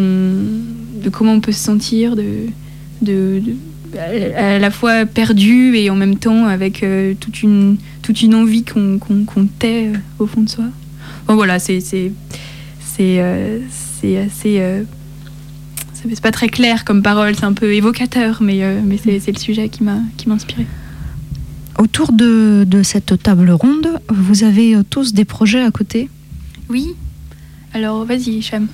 de comment on peut se sentir, de... de, de à la fois perdu et en même temps avec euh, toute, une, toute une envie qu'on, qu'on, qu'on tait euh, au fond de soi. Bon voilà, c'est, c'est, c'est, euh, c'est assez... euh, c'est, c'est pas très clair comme parole, c'est un peu évocateur, mais, euh, mais c'est, c'est le sujet qui m'a, qui m'a inspirée. Autour de, de cette table ronde, vous avez euh, tous des projets à côté. Oui. Alors vas-y, Hicham.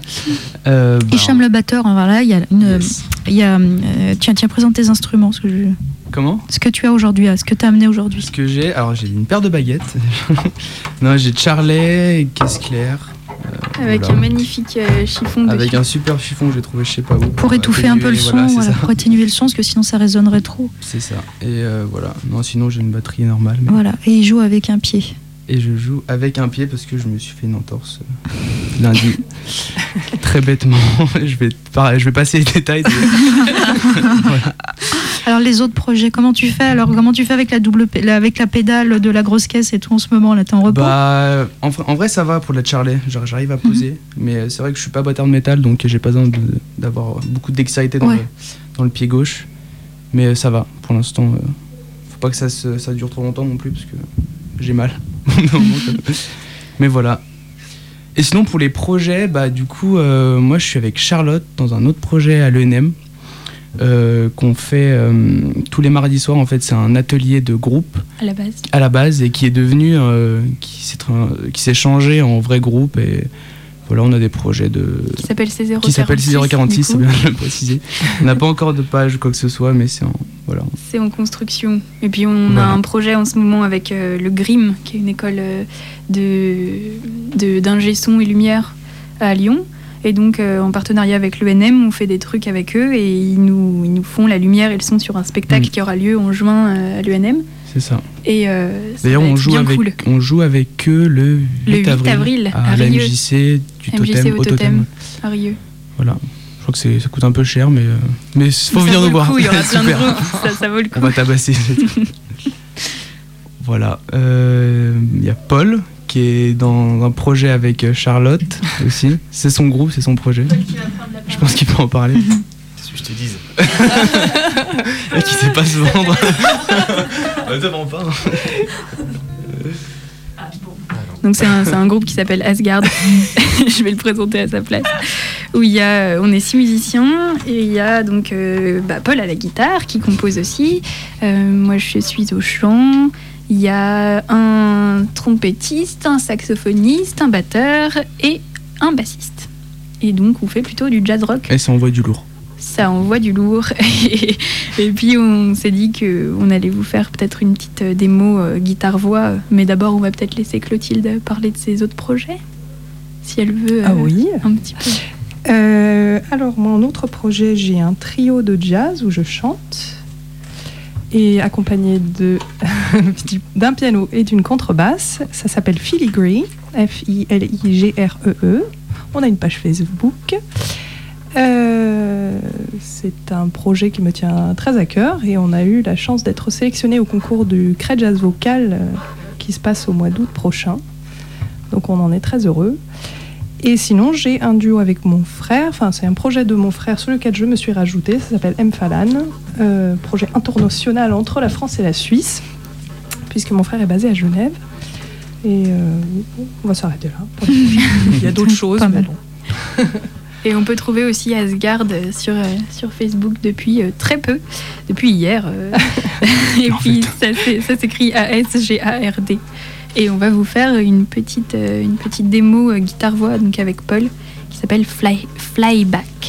Euh, bah, Hicham le batteur, hein, voilà, il y a une, yes. il y a, euh, tiens, tiens, présente tes instruments, ce que, je- Comment ce que tu as aujourd'hui, ce que tu as amené aujourd'hui. Ce que j'ai, alors j'ai une paire de baguettes. Non, j'ai Charlet, caisse claire. euh, Avec voilà. un magnifique euh, chiffon de Avec un super chiffon que j'ai trouvé je sais pas où. Pour étouffer un peu le son, voilà, c'est voilà, ça. pour atténuer le son, parce que sinon ça résonnerait trop. C'est ça. Et euh, voilà. Non, sinon j'ai une batterie normale. Mais... Voilà, et il joue avec un pied. Et je joue avec un pied parce que je me suis fait une entorse. lundi. Très bêtement, je vais, pareil, je vais passer les détails. De... voilà. Alors les autres projets, comment tu fais alors comment tu fais avec la double p- avec la pédale de la grosse caisse et tout en ce moment là, t'es en repos? Bah, en, en vrai, ça va pour la Charlie. Genre, j'arrive à poser, mm-hmm. mais c'est vrai que je suis pas batteur de métal, donc j'ai pas besoin de, d'avoir beaucoup de dextérité dans, ouais. le, dans le pied gauche. Mais ça va, pour l'instant. Euh, faut pas que ça, se, ça dure trop longtemps non plus, parce que j'ai mal. Mais voilà. Et sinon, pour les projets, bah, du coup, euh, moi, je suis avec Charlotte dans un autre projet à l'E N M. Euh, qu'on fait euh, tous les mardis soirs. En fait, c'est un atelier de groupe à la base, à la base et qui est devenu, euh, qui, s'est tra- qui s'est changé en vrai groupe. Et voilà, on a des projets de qui s'appelle C zéro quarante-six. Qui s'appelle C zéro quarante-six, c'est bien de le préciser. On n'a pas encore de page ou quoi que ce soit, mais c'est en voilà. C'est en construction. Et puis on voilà. a un projet en ce moment avec euh, le Grimm, qui est une école euh, de, de d'ingé son et lumière à Lyon. Et donc, euh, en partenariat avec l'E N M, on fait des trucs avec eux et ils nous, ils nous font la lumière et le son sur un spectacle mmh. qui aura lieu en juin euh, à l'E N M. C'est ça. Et euh, ça d'ailleurs, va on être joue, bien avec, cool. on joue avec eux le huit, le huit avril, avril à, à la Rieux. M J C du M J C Totem, au au Totem, Totem. à Rieux. Voilà. Je crois que c'est, ça coûte un peu cher, mais euh, mais faut mais venir nous voir. Il y aura plein de groupes, ça, ça vaut le coup. On va tabasser. Voilà. Il euh, y a Paul qui est dans un projet avec Charlotte aussi. C'est son groupe, c'est son projet. Je pense qu'il peut en parler. Qu'est-ce que je te dise? Et qui sait pas se vendre. Ne te vends pas. Donc c'est un, c'est un groupe qui s'appelle Asgard. Je vais le présenter à sa place. Où il y a, on est six musiciens et il y a donc euh, bah, Paul à la guitare qui compose aussi. Euh, moi je suis au chant. Il y a un trompettiste, un saxophoniste, un batteur et un bassiste. Et donc on fait plutôt du jazz rock. Et ça envoie du lourd. Ça envoie du lourd. Et, et puis on s'est dit qu'on allait vous faire peut-être une petite démo euh, guitare-voix. Mais d'abord on va peut-être laisser Clotilde parler de ses autres projets. Si elle veut euh, ah oui. un petit peu. Euh, alors mon autre projet, j'ai un trio de jazz où je chante. Et accompagné de, d'un piano et d'une contrebasse. Ça s'appelle Filigree, F I L I G R E E. On a une page Facebook. Euh, c'est un projet qui me tient très à cœur et on a eu la chance d'être sélectionné au concours du Cré Jazz Vocal euh, qui se passe au mois d'août prochain. Donc on en est très heureux. Et sinon, j'ai un duo avec mon frère, enfin c'est un projet de mon frère sur lequel je me suis rajoutée, ça s'appelle M. Falan, euh, projet international entre la France et la Suisse, puisque mon frère est basé à Genève. Et euh, on va s'arrêter là. Il y a d'autres choses, mais bon. Et on peut trouver aussi Asgard sur, euh, sur Facebook depuis euh, très peu, depuis hier. Euh. Et puis ça, c'est, ça s'écrit A S G A R D. Et on va vous faire une petite, euh, une petite démo euh, guitare-voix donc avec Paul qui s'appelle Fly, Flyback.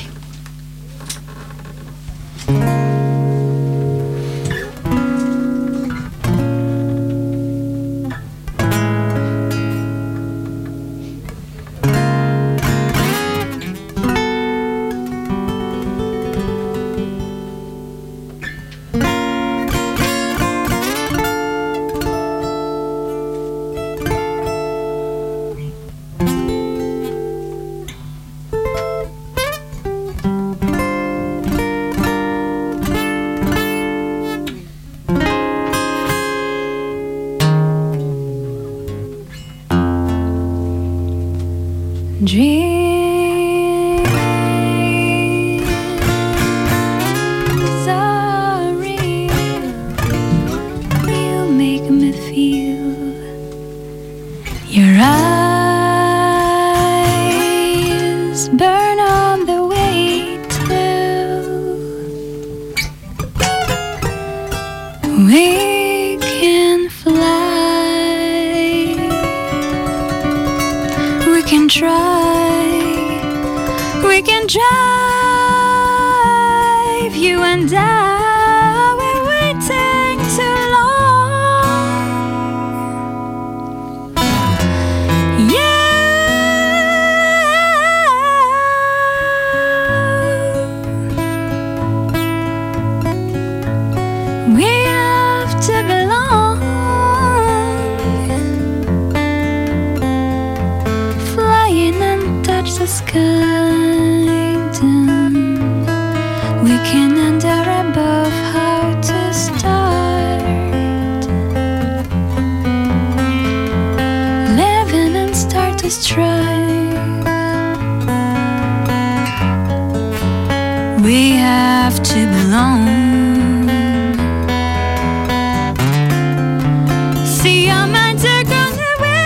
Dreams are real. You make me feel. Your eyes burn on the way through. We can fly. We can try. We can drive, you and I. We're waiting too long. Yeah. We have to belong. Flying and watch the sky down. We can wonder above how to start. Living and start to strive. We have to belong. See our minds are gone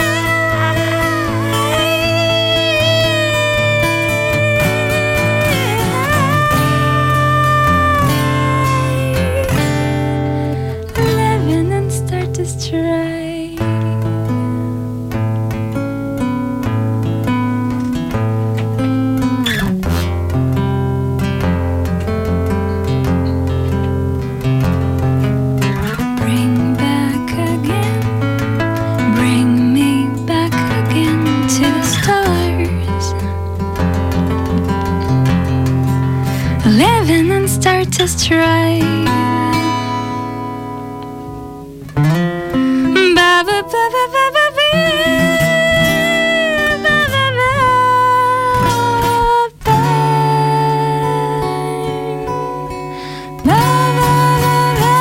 away. Living and start to stray. Bring back again, bring me back again to the stars. Living and start to strive. Ba ba ba ba ba ba ba. Ba ba ba ba. Ba ba ba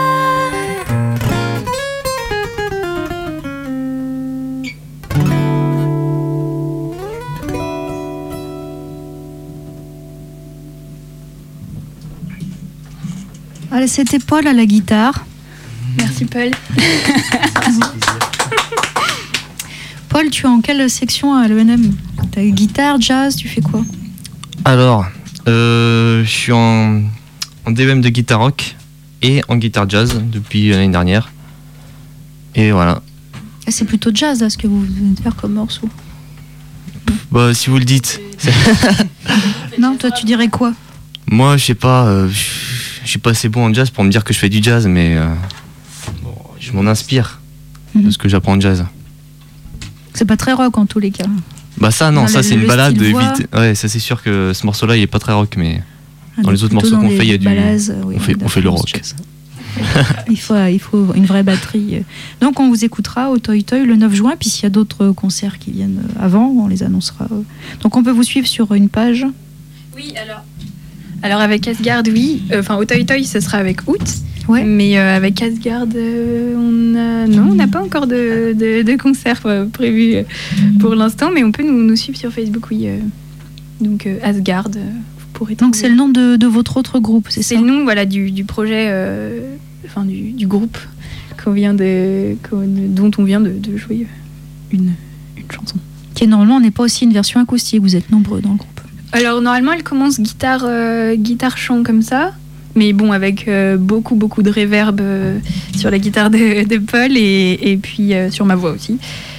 Allez, c'était Paul à la guitare. Merci Paul. Paul, tu es en quelle section à l'E N M? T'as guitare, jazz, tu fais quoi? Alors, euh, je suis en, en D E M de guitare rock et en guitare jazz depuis l'année dernière. Et voilà. Ah, c'est plutôt jazz là, ce que vous venez de faire comme morceau. Bah, si vous le dites. Non, toi tu dirais quoi? Moi, je sais pas, euh, je suis pas assez bon en jazz pour me dire que je fais du jazz, mais euh, bon, je m'en inspire de Mhm. ce que j'apprends en jazz. C'est pas très rock en tous les cas. Bah ça, non, Dans ça le- c'est une le balade style voix. vite. Ouais, ça c'est sûr que ce morceau-là, il est pas très rock, mais Ah, dans donc les autres plutôt morceaux dans qu'on les fait, il y a du. ballazes, oui, on fait, on fait le d'influence rock. jazz. il, faut, il faut une vraie batterie. Donc on vous écoutera au Toy Toy le neuf juin, puis s'il y a d'autres concerts qui viennent avant, on les annoncera. Donc on peut vous suivre sur une page. Oui, alors. Alors avec Asgard, oui. Enfin, au Toy Toy, ce sera avec août. Ouais. Mais euh, avec Asgard, euh, on a... non, on n'a pas encore de, de, de concert euh, prévu euh, pour l'instant, mais on peut nous, nous suivre sur Facebook, oui. euh. Donc euh, Asgard, euh, vous pourrez Donc c'est le nom de, de votre autre groupe, c'est ça? C'est le nom, voilà, du, du projet, euh, enfin du, du groupe qu'on vient de, qu'on- dont on vient de, de jouer une, une chanson. Qui est normalement n'est pas aussi une version acoustique, vous êtes nombreux dans le groupe. Alors normalement, elle commence guitare, euh, guitare chant comme ça, mais bon avec euh, beaucoup beaucoup de reverb euh, sur la guitare de, de Paul et, et puis euh, sur ma voix aussi.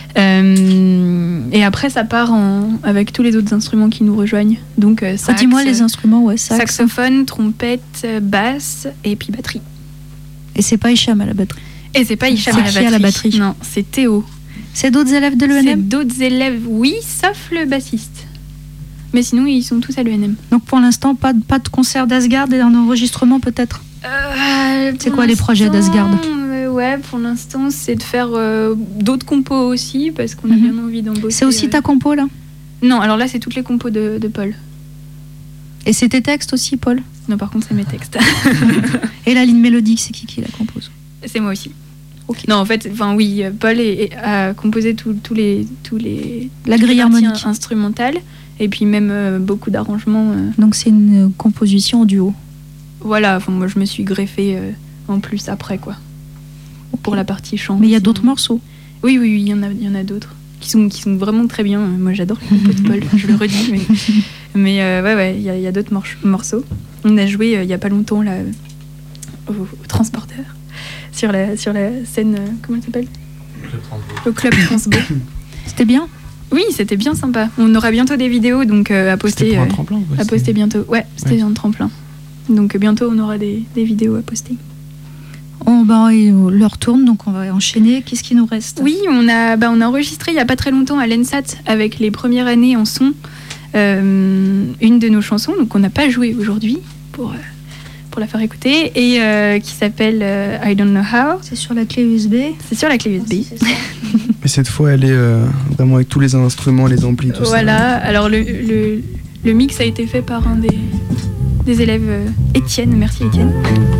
Euh, et après, ça part en, avec tous les autres instruments qui nous rejoignent. Donc euh, Ah, sax, dis-moi les instruments, ouais, sax. saxophone, trompette, euh, basse et puis batterie. Et c'est pas Hicham à la batterie. Et c'est pas Hicham C'est à la qui batterie. à la batterie Non, c'est Théo. C'est d'autres élèves de l'E N C'est M? d'autres élèves, oui, sauf le bassiste. Mais sinon, ils sont tous à l'E N M. Donc pour l'instant, pas, de- pas de concert d'Asgard et un enregistrement peut-être? Euh, C'est pour quoi les projets l'instant, d'Asgard? euh, Ouais, pour l'instant, c'est de faire euh, d'autres compos aussi, parce qu'on a Mhm. bien envie d'embaucher. C'est aussi euh, ta compo là? Non, alors là, c'est toutes les compos de, de Paul. Et c'est tes textes aussi, Paul? Non, par contre, c'est mes textes. Et la ligne mélodique, c'est qui qui la compose? C'est moi aussi. Non, en fait, enfin oui, euh, Paul est- est- a composé tous tous les tous les La toutes les grille parties harmonique. instrumentales et puis même euh, beaucoup d'arrangements. euh, Donc c'est une euh, composition en duo. Voilà, enfin moi je me suis greffée euh, en plus après quoi. Pour la partie chant. Mais il y a sinon- d'autres morceaux. Oui, oui, oui, il y en a, il y en a d'autres qui sont, qui sont vraiment très bien. Moi, j'adore les compos de Paul, je le redis. Mais, mais euh, ouais, ouais, il y a, il y a d'autres morch- morceaux. On a joué euh, il y a pas longtemps là, au, au Transporteur, sur la, sur la scène, euh, comment elle s'appelle? Au Club Transbo. C'était bien? Oui, c'était bien sympa. On aura bientôt des vidéos donc euh, à poster. C'était pour un euh, tremplin, ouais, à c'était- poster bientôt. Ouais, c'était Ouais. un tremplin. Donc euh, bientôt on aura des, des vidéos à poster. On va et on leur tourne, donc on va enchaîner. Qu'est-ce qui nous reste? Oui, on a, bah, on a enregistré il n'y a pas très longtemps à l'ENSAT avec les premières années en son euh, une de nos chansons, donc on n'a pas joué aujourd'hui pour, euh, pour la faire écouter, et euh, qui s'appelle euh, I Don't Know How. C'est sur la clé U S B. C'est sur la clé U S B. Ah, si, c'est ça. Et cette fois, elle est euh, vraiment avec tous les instruments, les amplis, tout Voilà, ça. alors le, le, le mix a été fait par un des, des élèves, euh, Étienne, merci Étienne.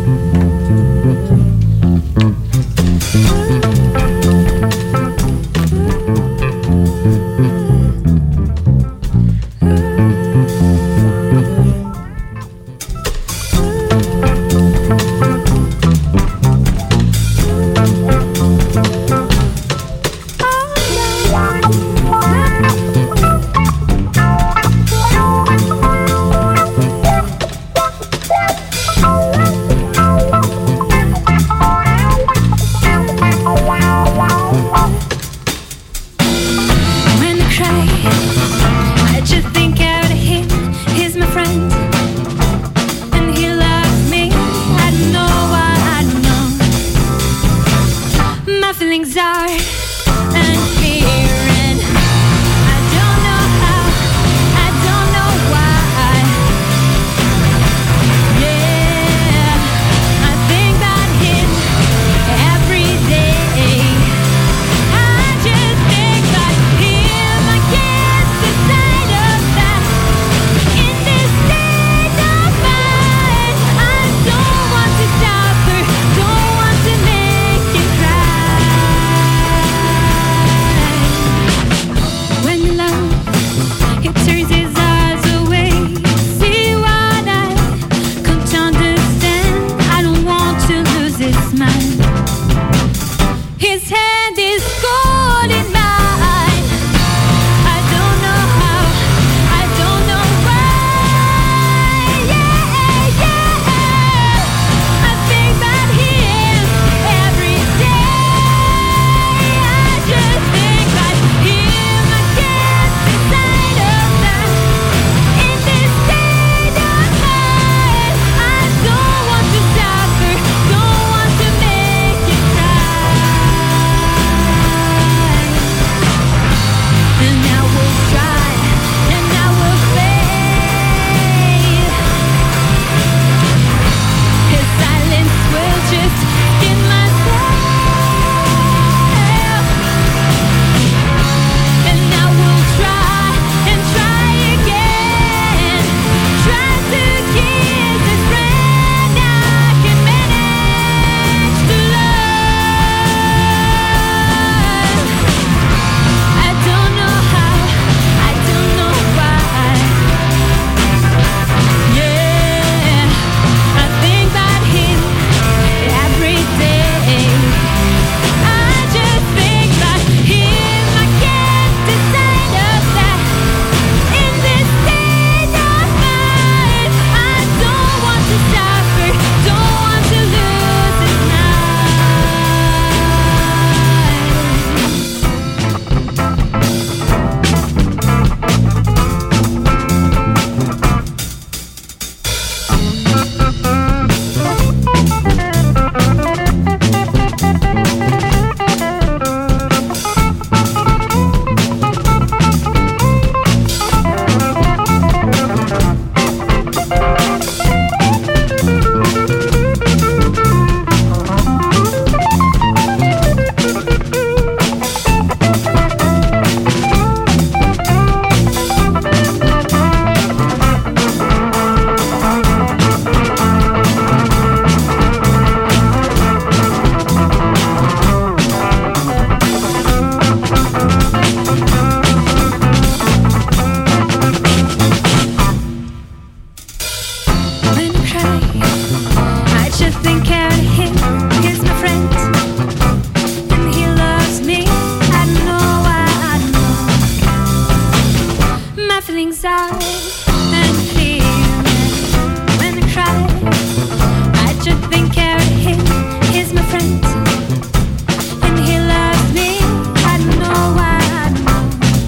When I cry, I just think out of him. He's my friend, and he loves me. I don't know why, I don't know. My feelings are unfair, and I don't know how, I don't know why. Yeah, I think about him every day. I just think about him, I can't decide of that. In this state of mind, I don't want to stop her, don't want to make him cry. When the love, it turns his eyes away, see what I can't understand. I don't want to lose his mind. His hand is gold in mine. I don't know how, I don't know why. Yeah, yeah. I think about him every day. I just think about him. I can't decide of that. In this state of mind, I don't want to stop her, don't want to make him cry. And I will try, and I will fail. His silence will just skin myself. And I will try and try again. Try to kiss his friend I can manage to love. I don't know how, I don't know why. Yeah, I think about him every day. I just think about him, I can't decide of that. In this state of mind, I don't want to stop her, don't want to lose his When I cry, I just think out of him. He's my friend, and he loves me. I don't know why, I don't know. My feelings are unclear. When I cry, I just think out of him. He's my friend, and he loves me. I don't know why, I don't know.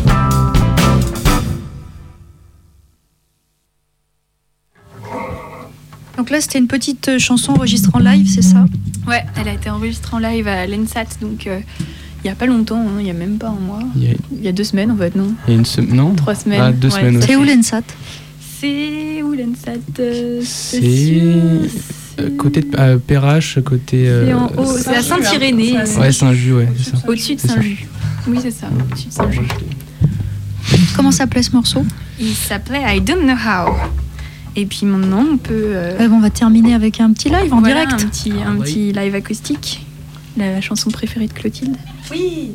Donc là, c'était une petite chanson enregistrée en live, c'est ça? Ouais, elle a été enregistrée en live à l'ENSAT, donc euh, il y a pas longtemps, hein, il y a même pas un mois. Il y a, Il y a deux semaines en fait, non? il y a une semaine, non? Trois semaines. Ah, deux ouais, semaines, ça ouais. C'est où fait- l'ENSAT? C'est où l'Ensat euh, C'est sûr, euh, côté de euh, Perrache, côté. euh, C'est en haut, c'est à Saint-Irénée. Ouais, Saint-Just, ouais, c'est ça. Au-dessus de C'est ça. Saint-Just. Oui, c'est ça, au-dessus de Saint-Just. Comment s'appelait ce morceau? Il s'appelait I Don't Know How. Et puis maintenant, on peut. euh, Ouais, bon, on va terminer avec un petit live en voilà, direct. Un petit, un petit live acoustique. La chanson préférée de Clotilde. Oui.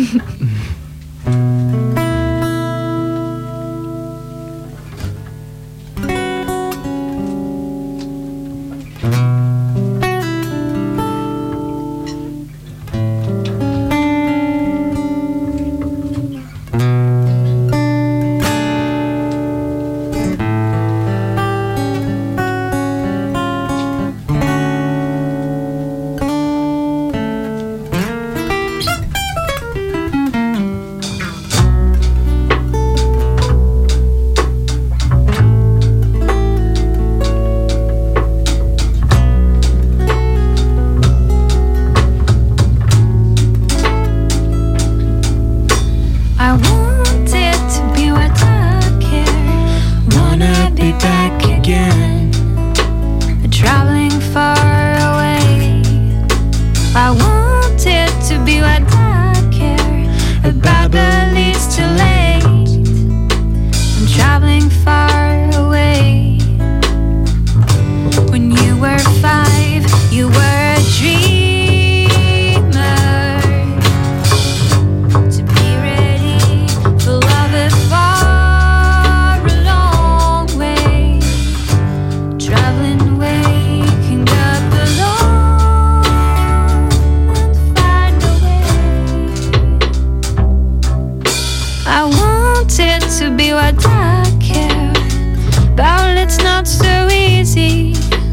I wanted to be what I care. Wanna be back again. Traveling far away. I wanted to be what I care about, but it's too late. I'm traveling far away. When you were five, you were a dreamer. To be ready for love afar, a long way. Traveling, waking up alone and find a way. I wanted to be what I care, but it's not so easy.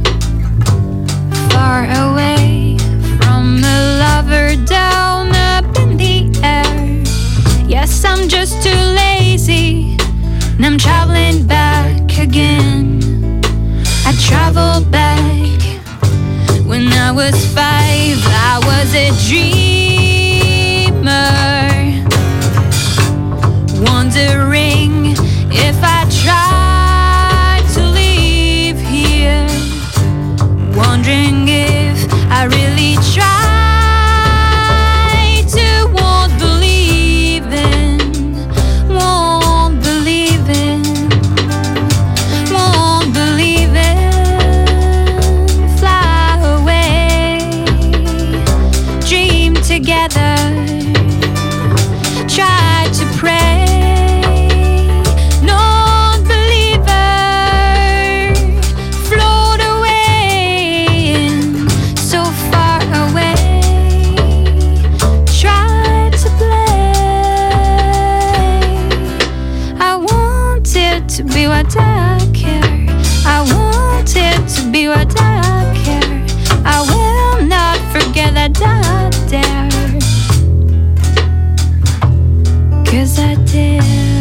Far away from a lover, down up in the air. Yes, I'm just too lazy, and I'm traveling back again. I traveled back when I was five. I was a dreamer, wondering if I tried to leave here, wondering if I really tried to. Won't believe in, won't believe in, won't believe in. Fly away, dream together, try to pray. Non-believer, float away and so far away. Try to play. I wanted to be what I care. I wanted to be what I care. I will not forget that I dare. 'Cause I dare.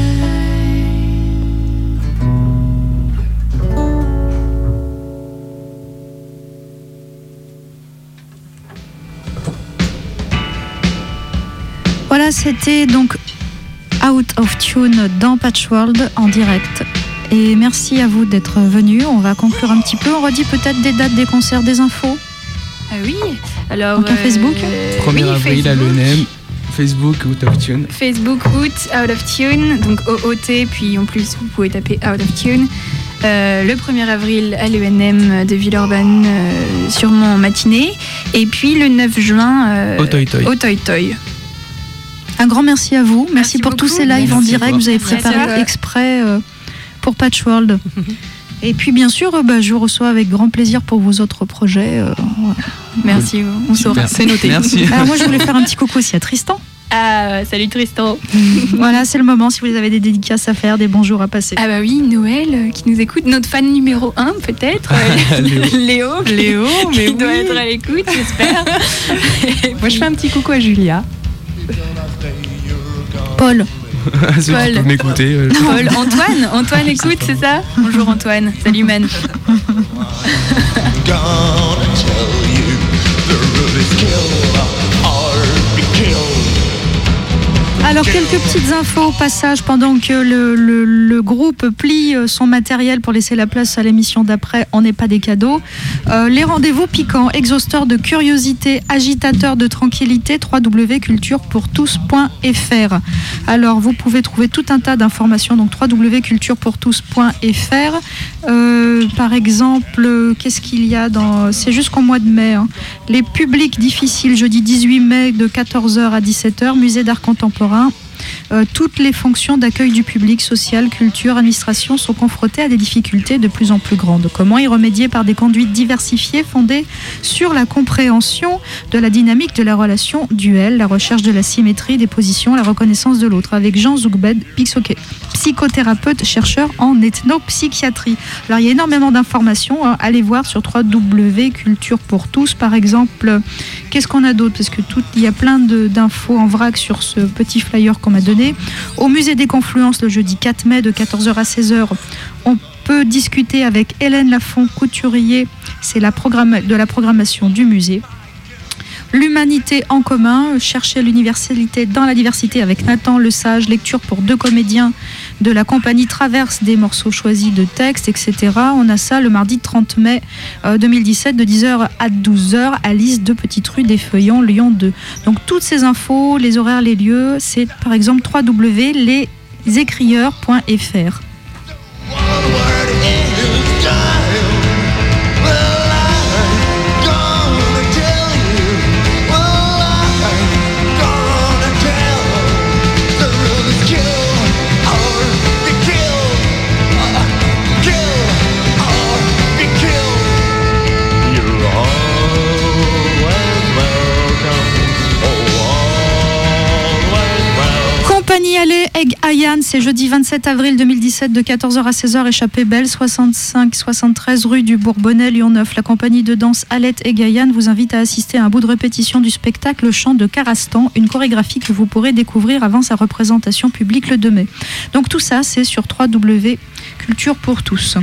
Voilà, c'était donc Out of Tune dans Patchworld en direct. Et merci à vous d'être venus. On va conclure un petit peu. On redit peut-être des dates des concerts, des infos. Ah oui, alors. Donc un Facebook premier oui, avril à Facebook. l'E N M. Facebook, Out of Tune. Facebook, Out, Out of Tune, donc O O T, puis en plus vous pouvez taper Out of Tune. Euh, le premier avril à l'E N M de Villeurbanne, euh, sûrement en matinée. Et puis le neuf juin euh, Au Toy Toy. au Toy Toy. Un grand merci à vous. Merci, Merci pour tous beaucoup. ces lives en Merci à direct. toi. Vous avez Merci à préparé toi. exprès euh, pour Patchworld. Et puis bien sûr, euh, bah, je vous reçois avec grand plaisir pour vos autres projets. euh, voilà. Merci, on saura. Super. C'est noté. Merci. Alors moi, je voulais faire un petit coucou aussi à Tristan. Ah, salut Tristan. Voilà, c'est le moment. Si vous avez des dédicaces à faire, des bonjours à passer. Ah bah oui, Noël euh, qui nous écoute, notre fan numéro un peut-être, euh, Léo, qui- Léo, mais qui doit oui. être à l'écoute, j'espère. Et Moi, je fais un petit coucou à Julia. Paul. Ceux qui Paul. peuvent m'écouter. euh, Paul, Antoine, Antoine écoute, c'est ça? Bonjour Antoine, salut man. Gonna tell you the root is killed or be killed. Alors, quelques petites infos au passage pendant que le, le, le groupe plie son matériel pour laisser la place à l'émission d'après. On n'est pas des cadeaux. Euh, les rendez-vous piquants, exhausteur de curiosité, agitateur de tranquillité, w w w point culture pour tous point f r. Alors, vous pouvez trouver tout un tas d'informations, donc w w w point culture pour tous point f r. Euh, par exemple, qu'est-ce qu'il y a dans... C'est jusqu'au mois de mai. Hein. Les publics difficiles, jeudi dix-huit mai de quatorze heures à dix-sept heures, musée d'art contemporain. Euh, toutes les fonctions d'accueil du public, social, culture, administration sont confrontées à des difficultés de plus en plus grandes. Comment y remédier par des conduites diversifiées fondées sur la compréhension de la dynamique de la relation duel, la recherche de la symétrie des positions, la reconnaissance de l'autre, avec Jean Zoukbed, psychothérapeute, chercheur en ethnopsychiatrie. Alors il y a énormément d'informations, hein. Allez voir sur w w w point culture pour tous, par exemple. Qu'est-ce qu'on a d'autre? Parce que tout, il y a plein de, d'infos en vrac sur ce petit flyer qu'on m'a donné. Au musée des Confluences, le jeudi quatre mai de quatorze heures à seize heures, on peut discuter avec Hélène Lafont Couturier, c'est la programme, de la programmation du musée. L'humanité en commun, chercher l'universalité dans la diversité avec Nathan Lesage, lecture pour deux comédiens de la compagnie Traverse, des morceaux choisis de textes, et cetera. On a ça le mardi trente mai deux mille dix-sept de dix heures à douze heures à Lys de Petite Rue des Feuillants, Lyon deux. Donc toutes ces infos, les horaires, les lieux, c'est par exemple w w w point les écrieurs point f r. Compagnie Allée Egg Ayan, c'est jeudi vingt-sept avril deux mille dix-sept de quatorze heures à seize heures, échappée Belle, soixante-cinq soixante-treize rue du Bourbonnais, Lyon neuf. La compagnie de danse Alette Egg Ayan vous invite à assister à un bout de répétition du spectacle Chant de Carastan, une chorégraphie que vous pourrez découvrir avant sa représentation publique le deux mai. Donc tout ça, c'est sur w w w point culture pour tous.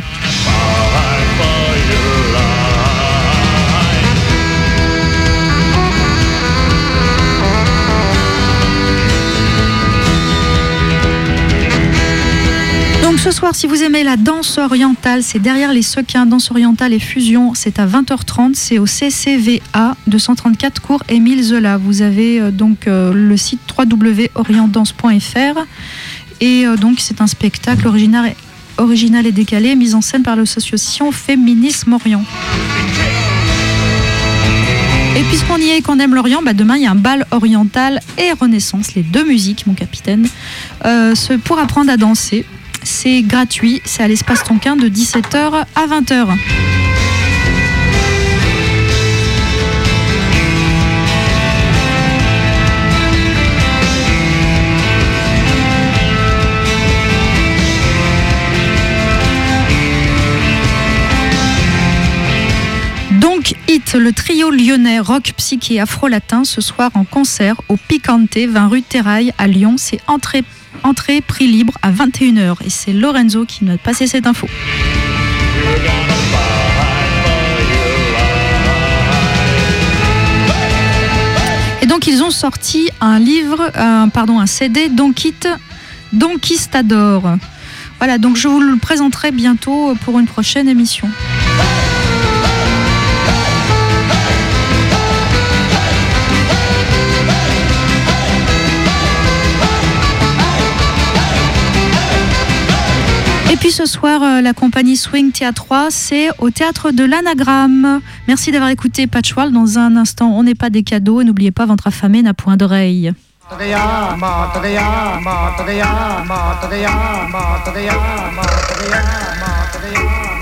Donc ce soir, si vous aimez la danse orientale, c'est derrière les Sequins, danse orientale et fusion, c'est à vingt heures trente, c'est au C C V A deux cent trente-quatre cours Émile Zola. Vous avez euh, donc euh, le site w w w point orientdance point f r et euh, donc c'est un spectacle original, original et décalé, mis en scène par l'association Féminisme Orient. Et puisqu'on y est et qu'on aime l'Orient, bah demain il y a un bal oriental et Renaissance, les deux musiques, mon capitaine, euh, ce, pour apprendre à danser. C'est gratuit, c'est à l'espace Tonkin de dix-sept heures à vingt heures. Donc Hit, le trio lyonnais rock psyché afro-latin ce soir en concert au Picante, vingt rue Terrail à Lyon. C'est entrée Entrée, prix libre à vingt et une heures. Et c'est Lorenzo qui nous a passé cette info. Et donc ils ont sorti un livre, un, pardon, un C D, Donkit, Donkistador. Voilà, donc je vous le présenterai bientôt pour une prochaine émission. Et puis ce soir, euh, la compagnie Swing Théâtre trois, c'est au Théâtre de l'Anagramme. Merci d'avoir écouté Patchworld. Dans un instant, on n'est pas des cadeaux. Et n'oubliez pas, ventre affamé n'a point d'oreille. Matagaya, matagaya, matagaya, matagaya, matagaya, matagaya, matagaya.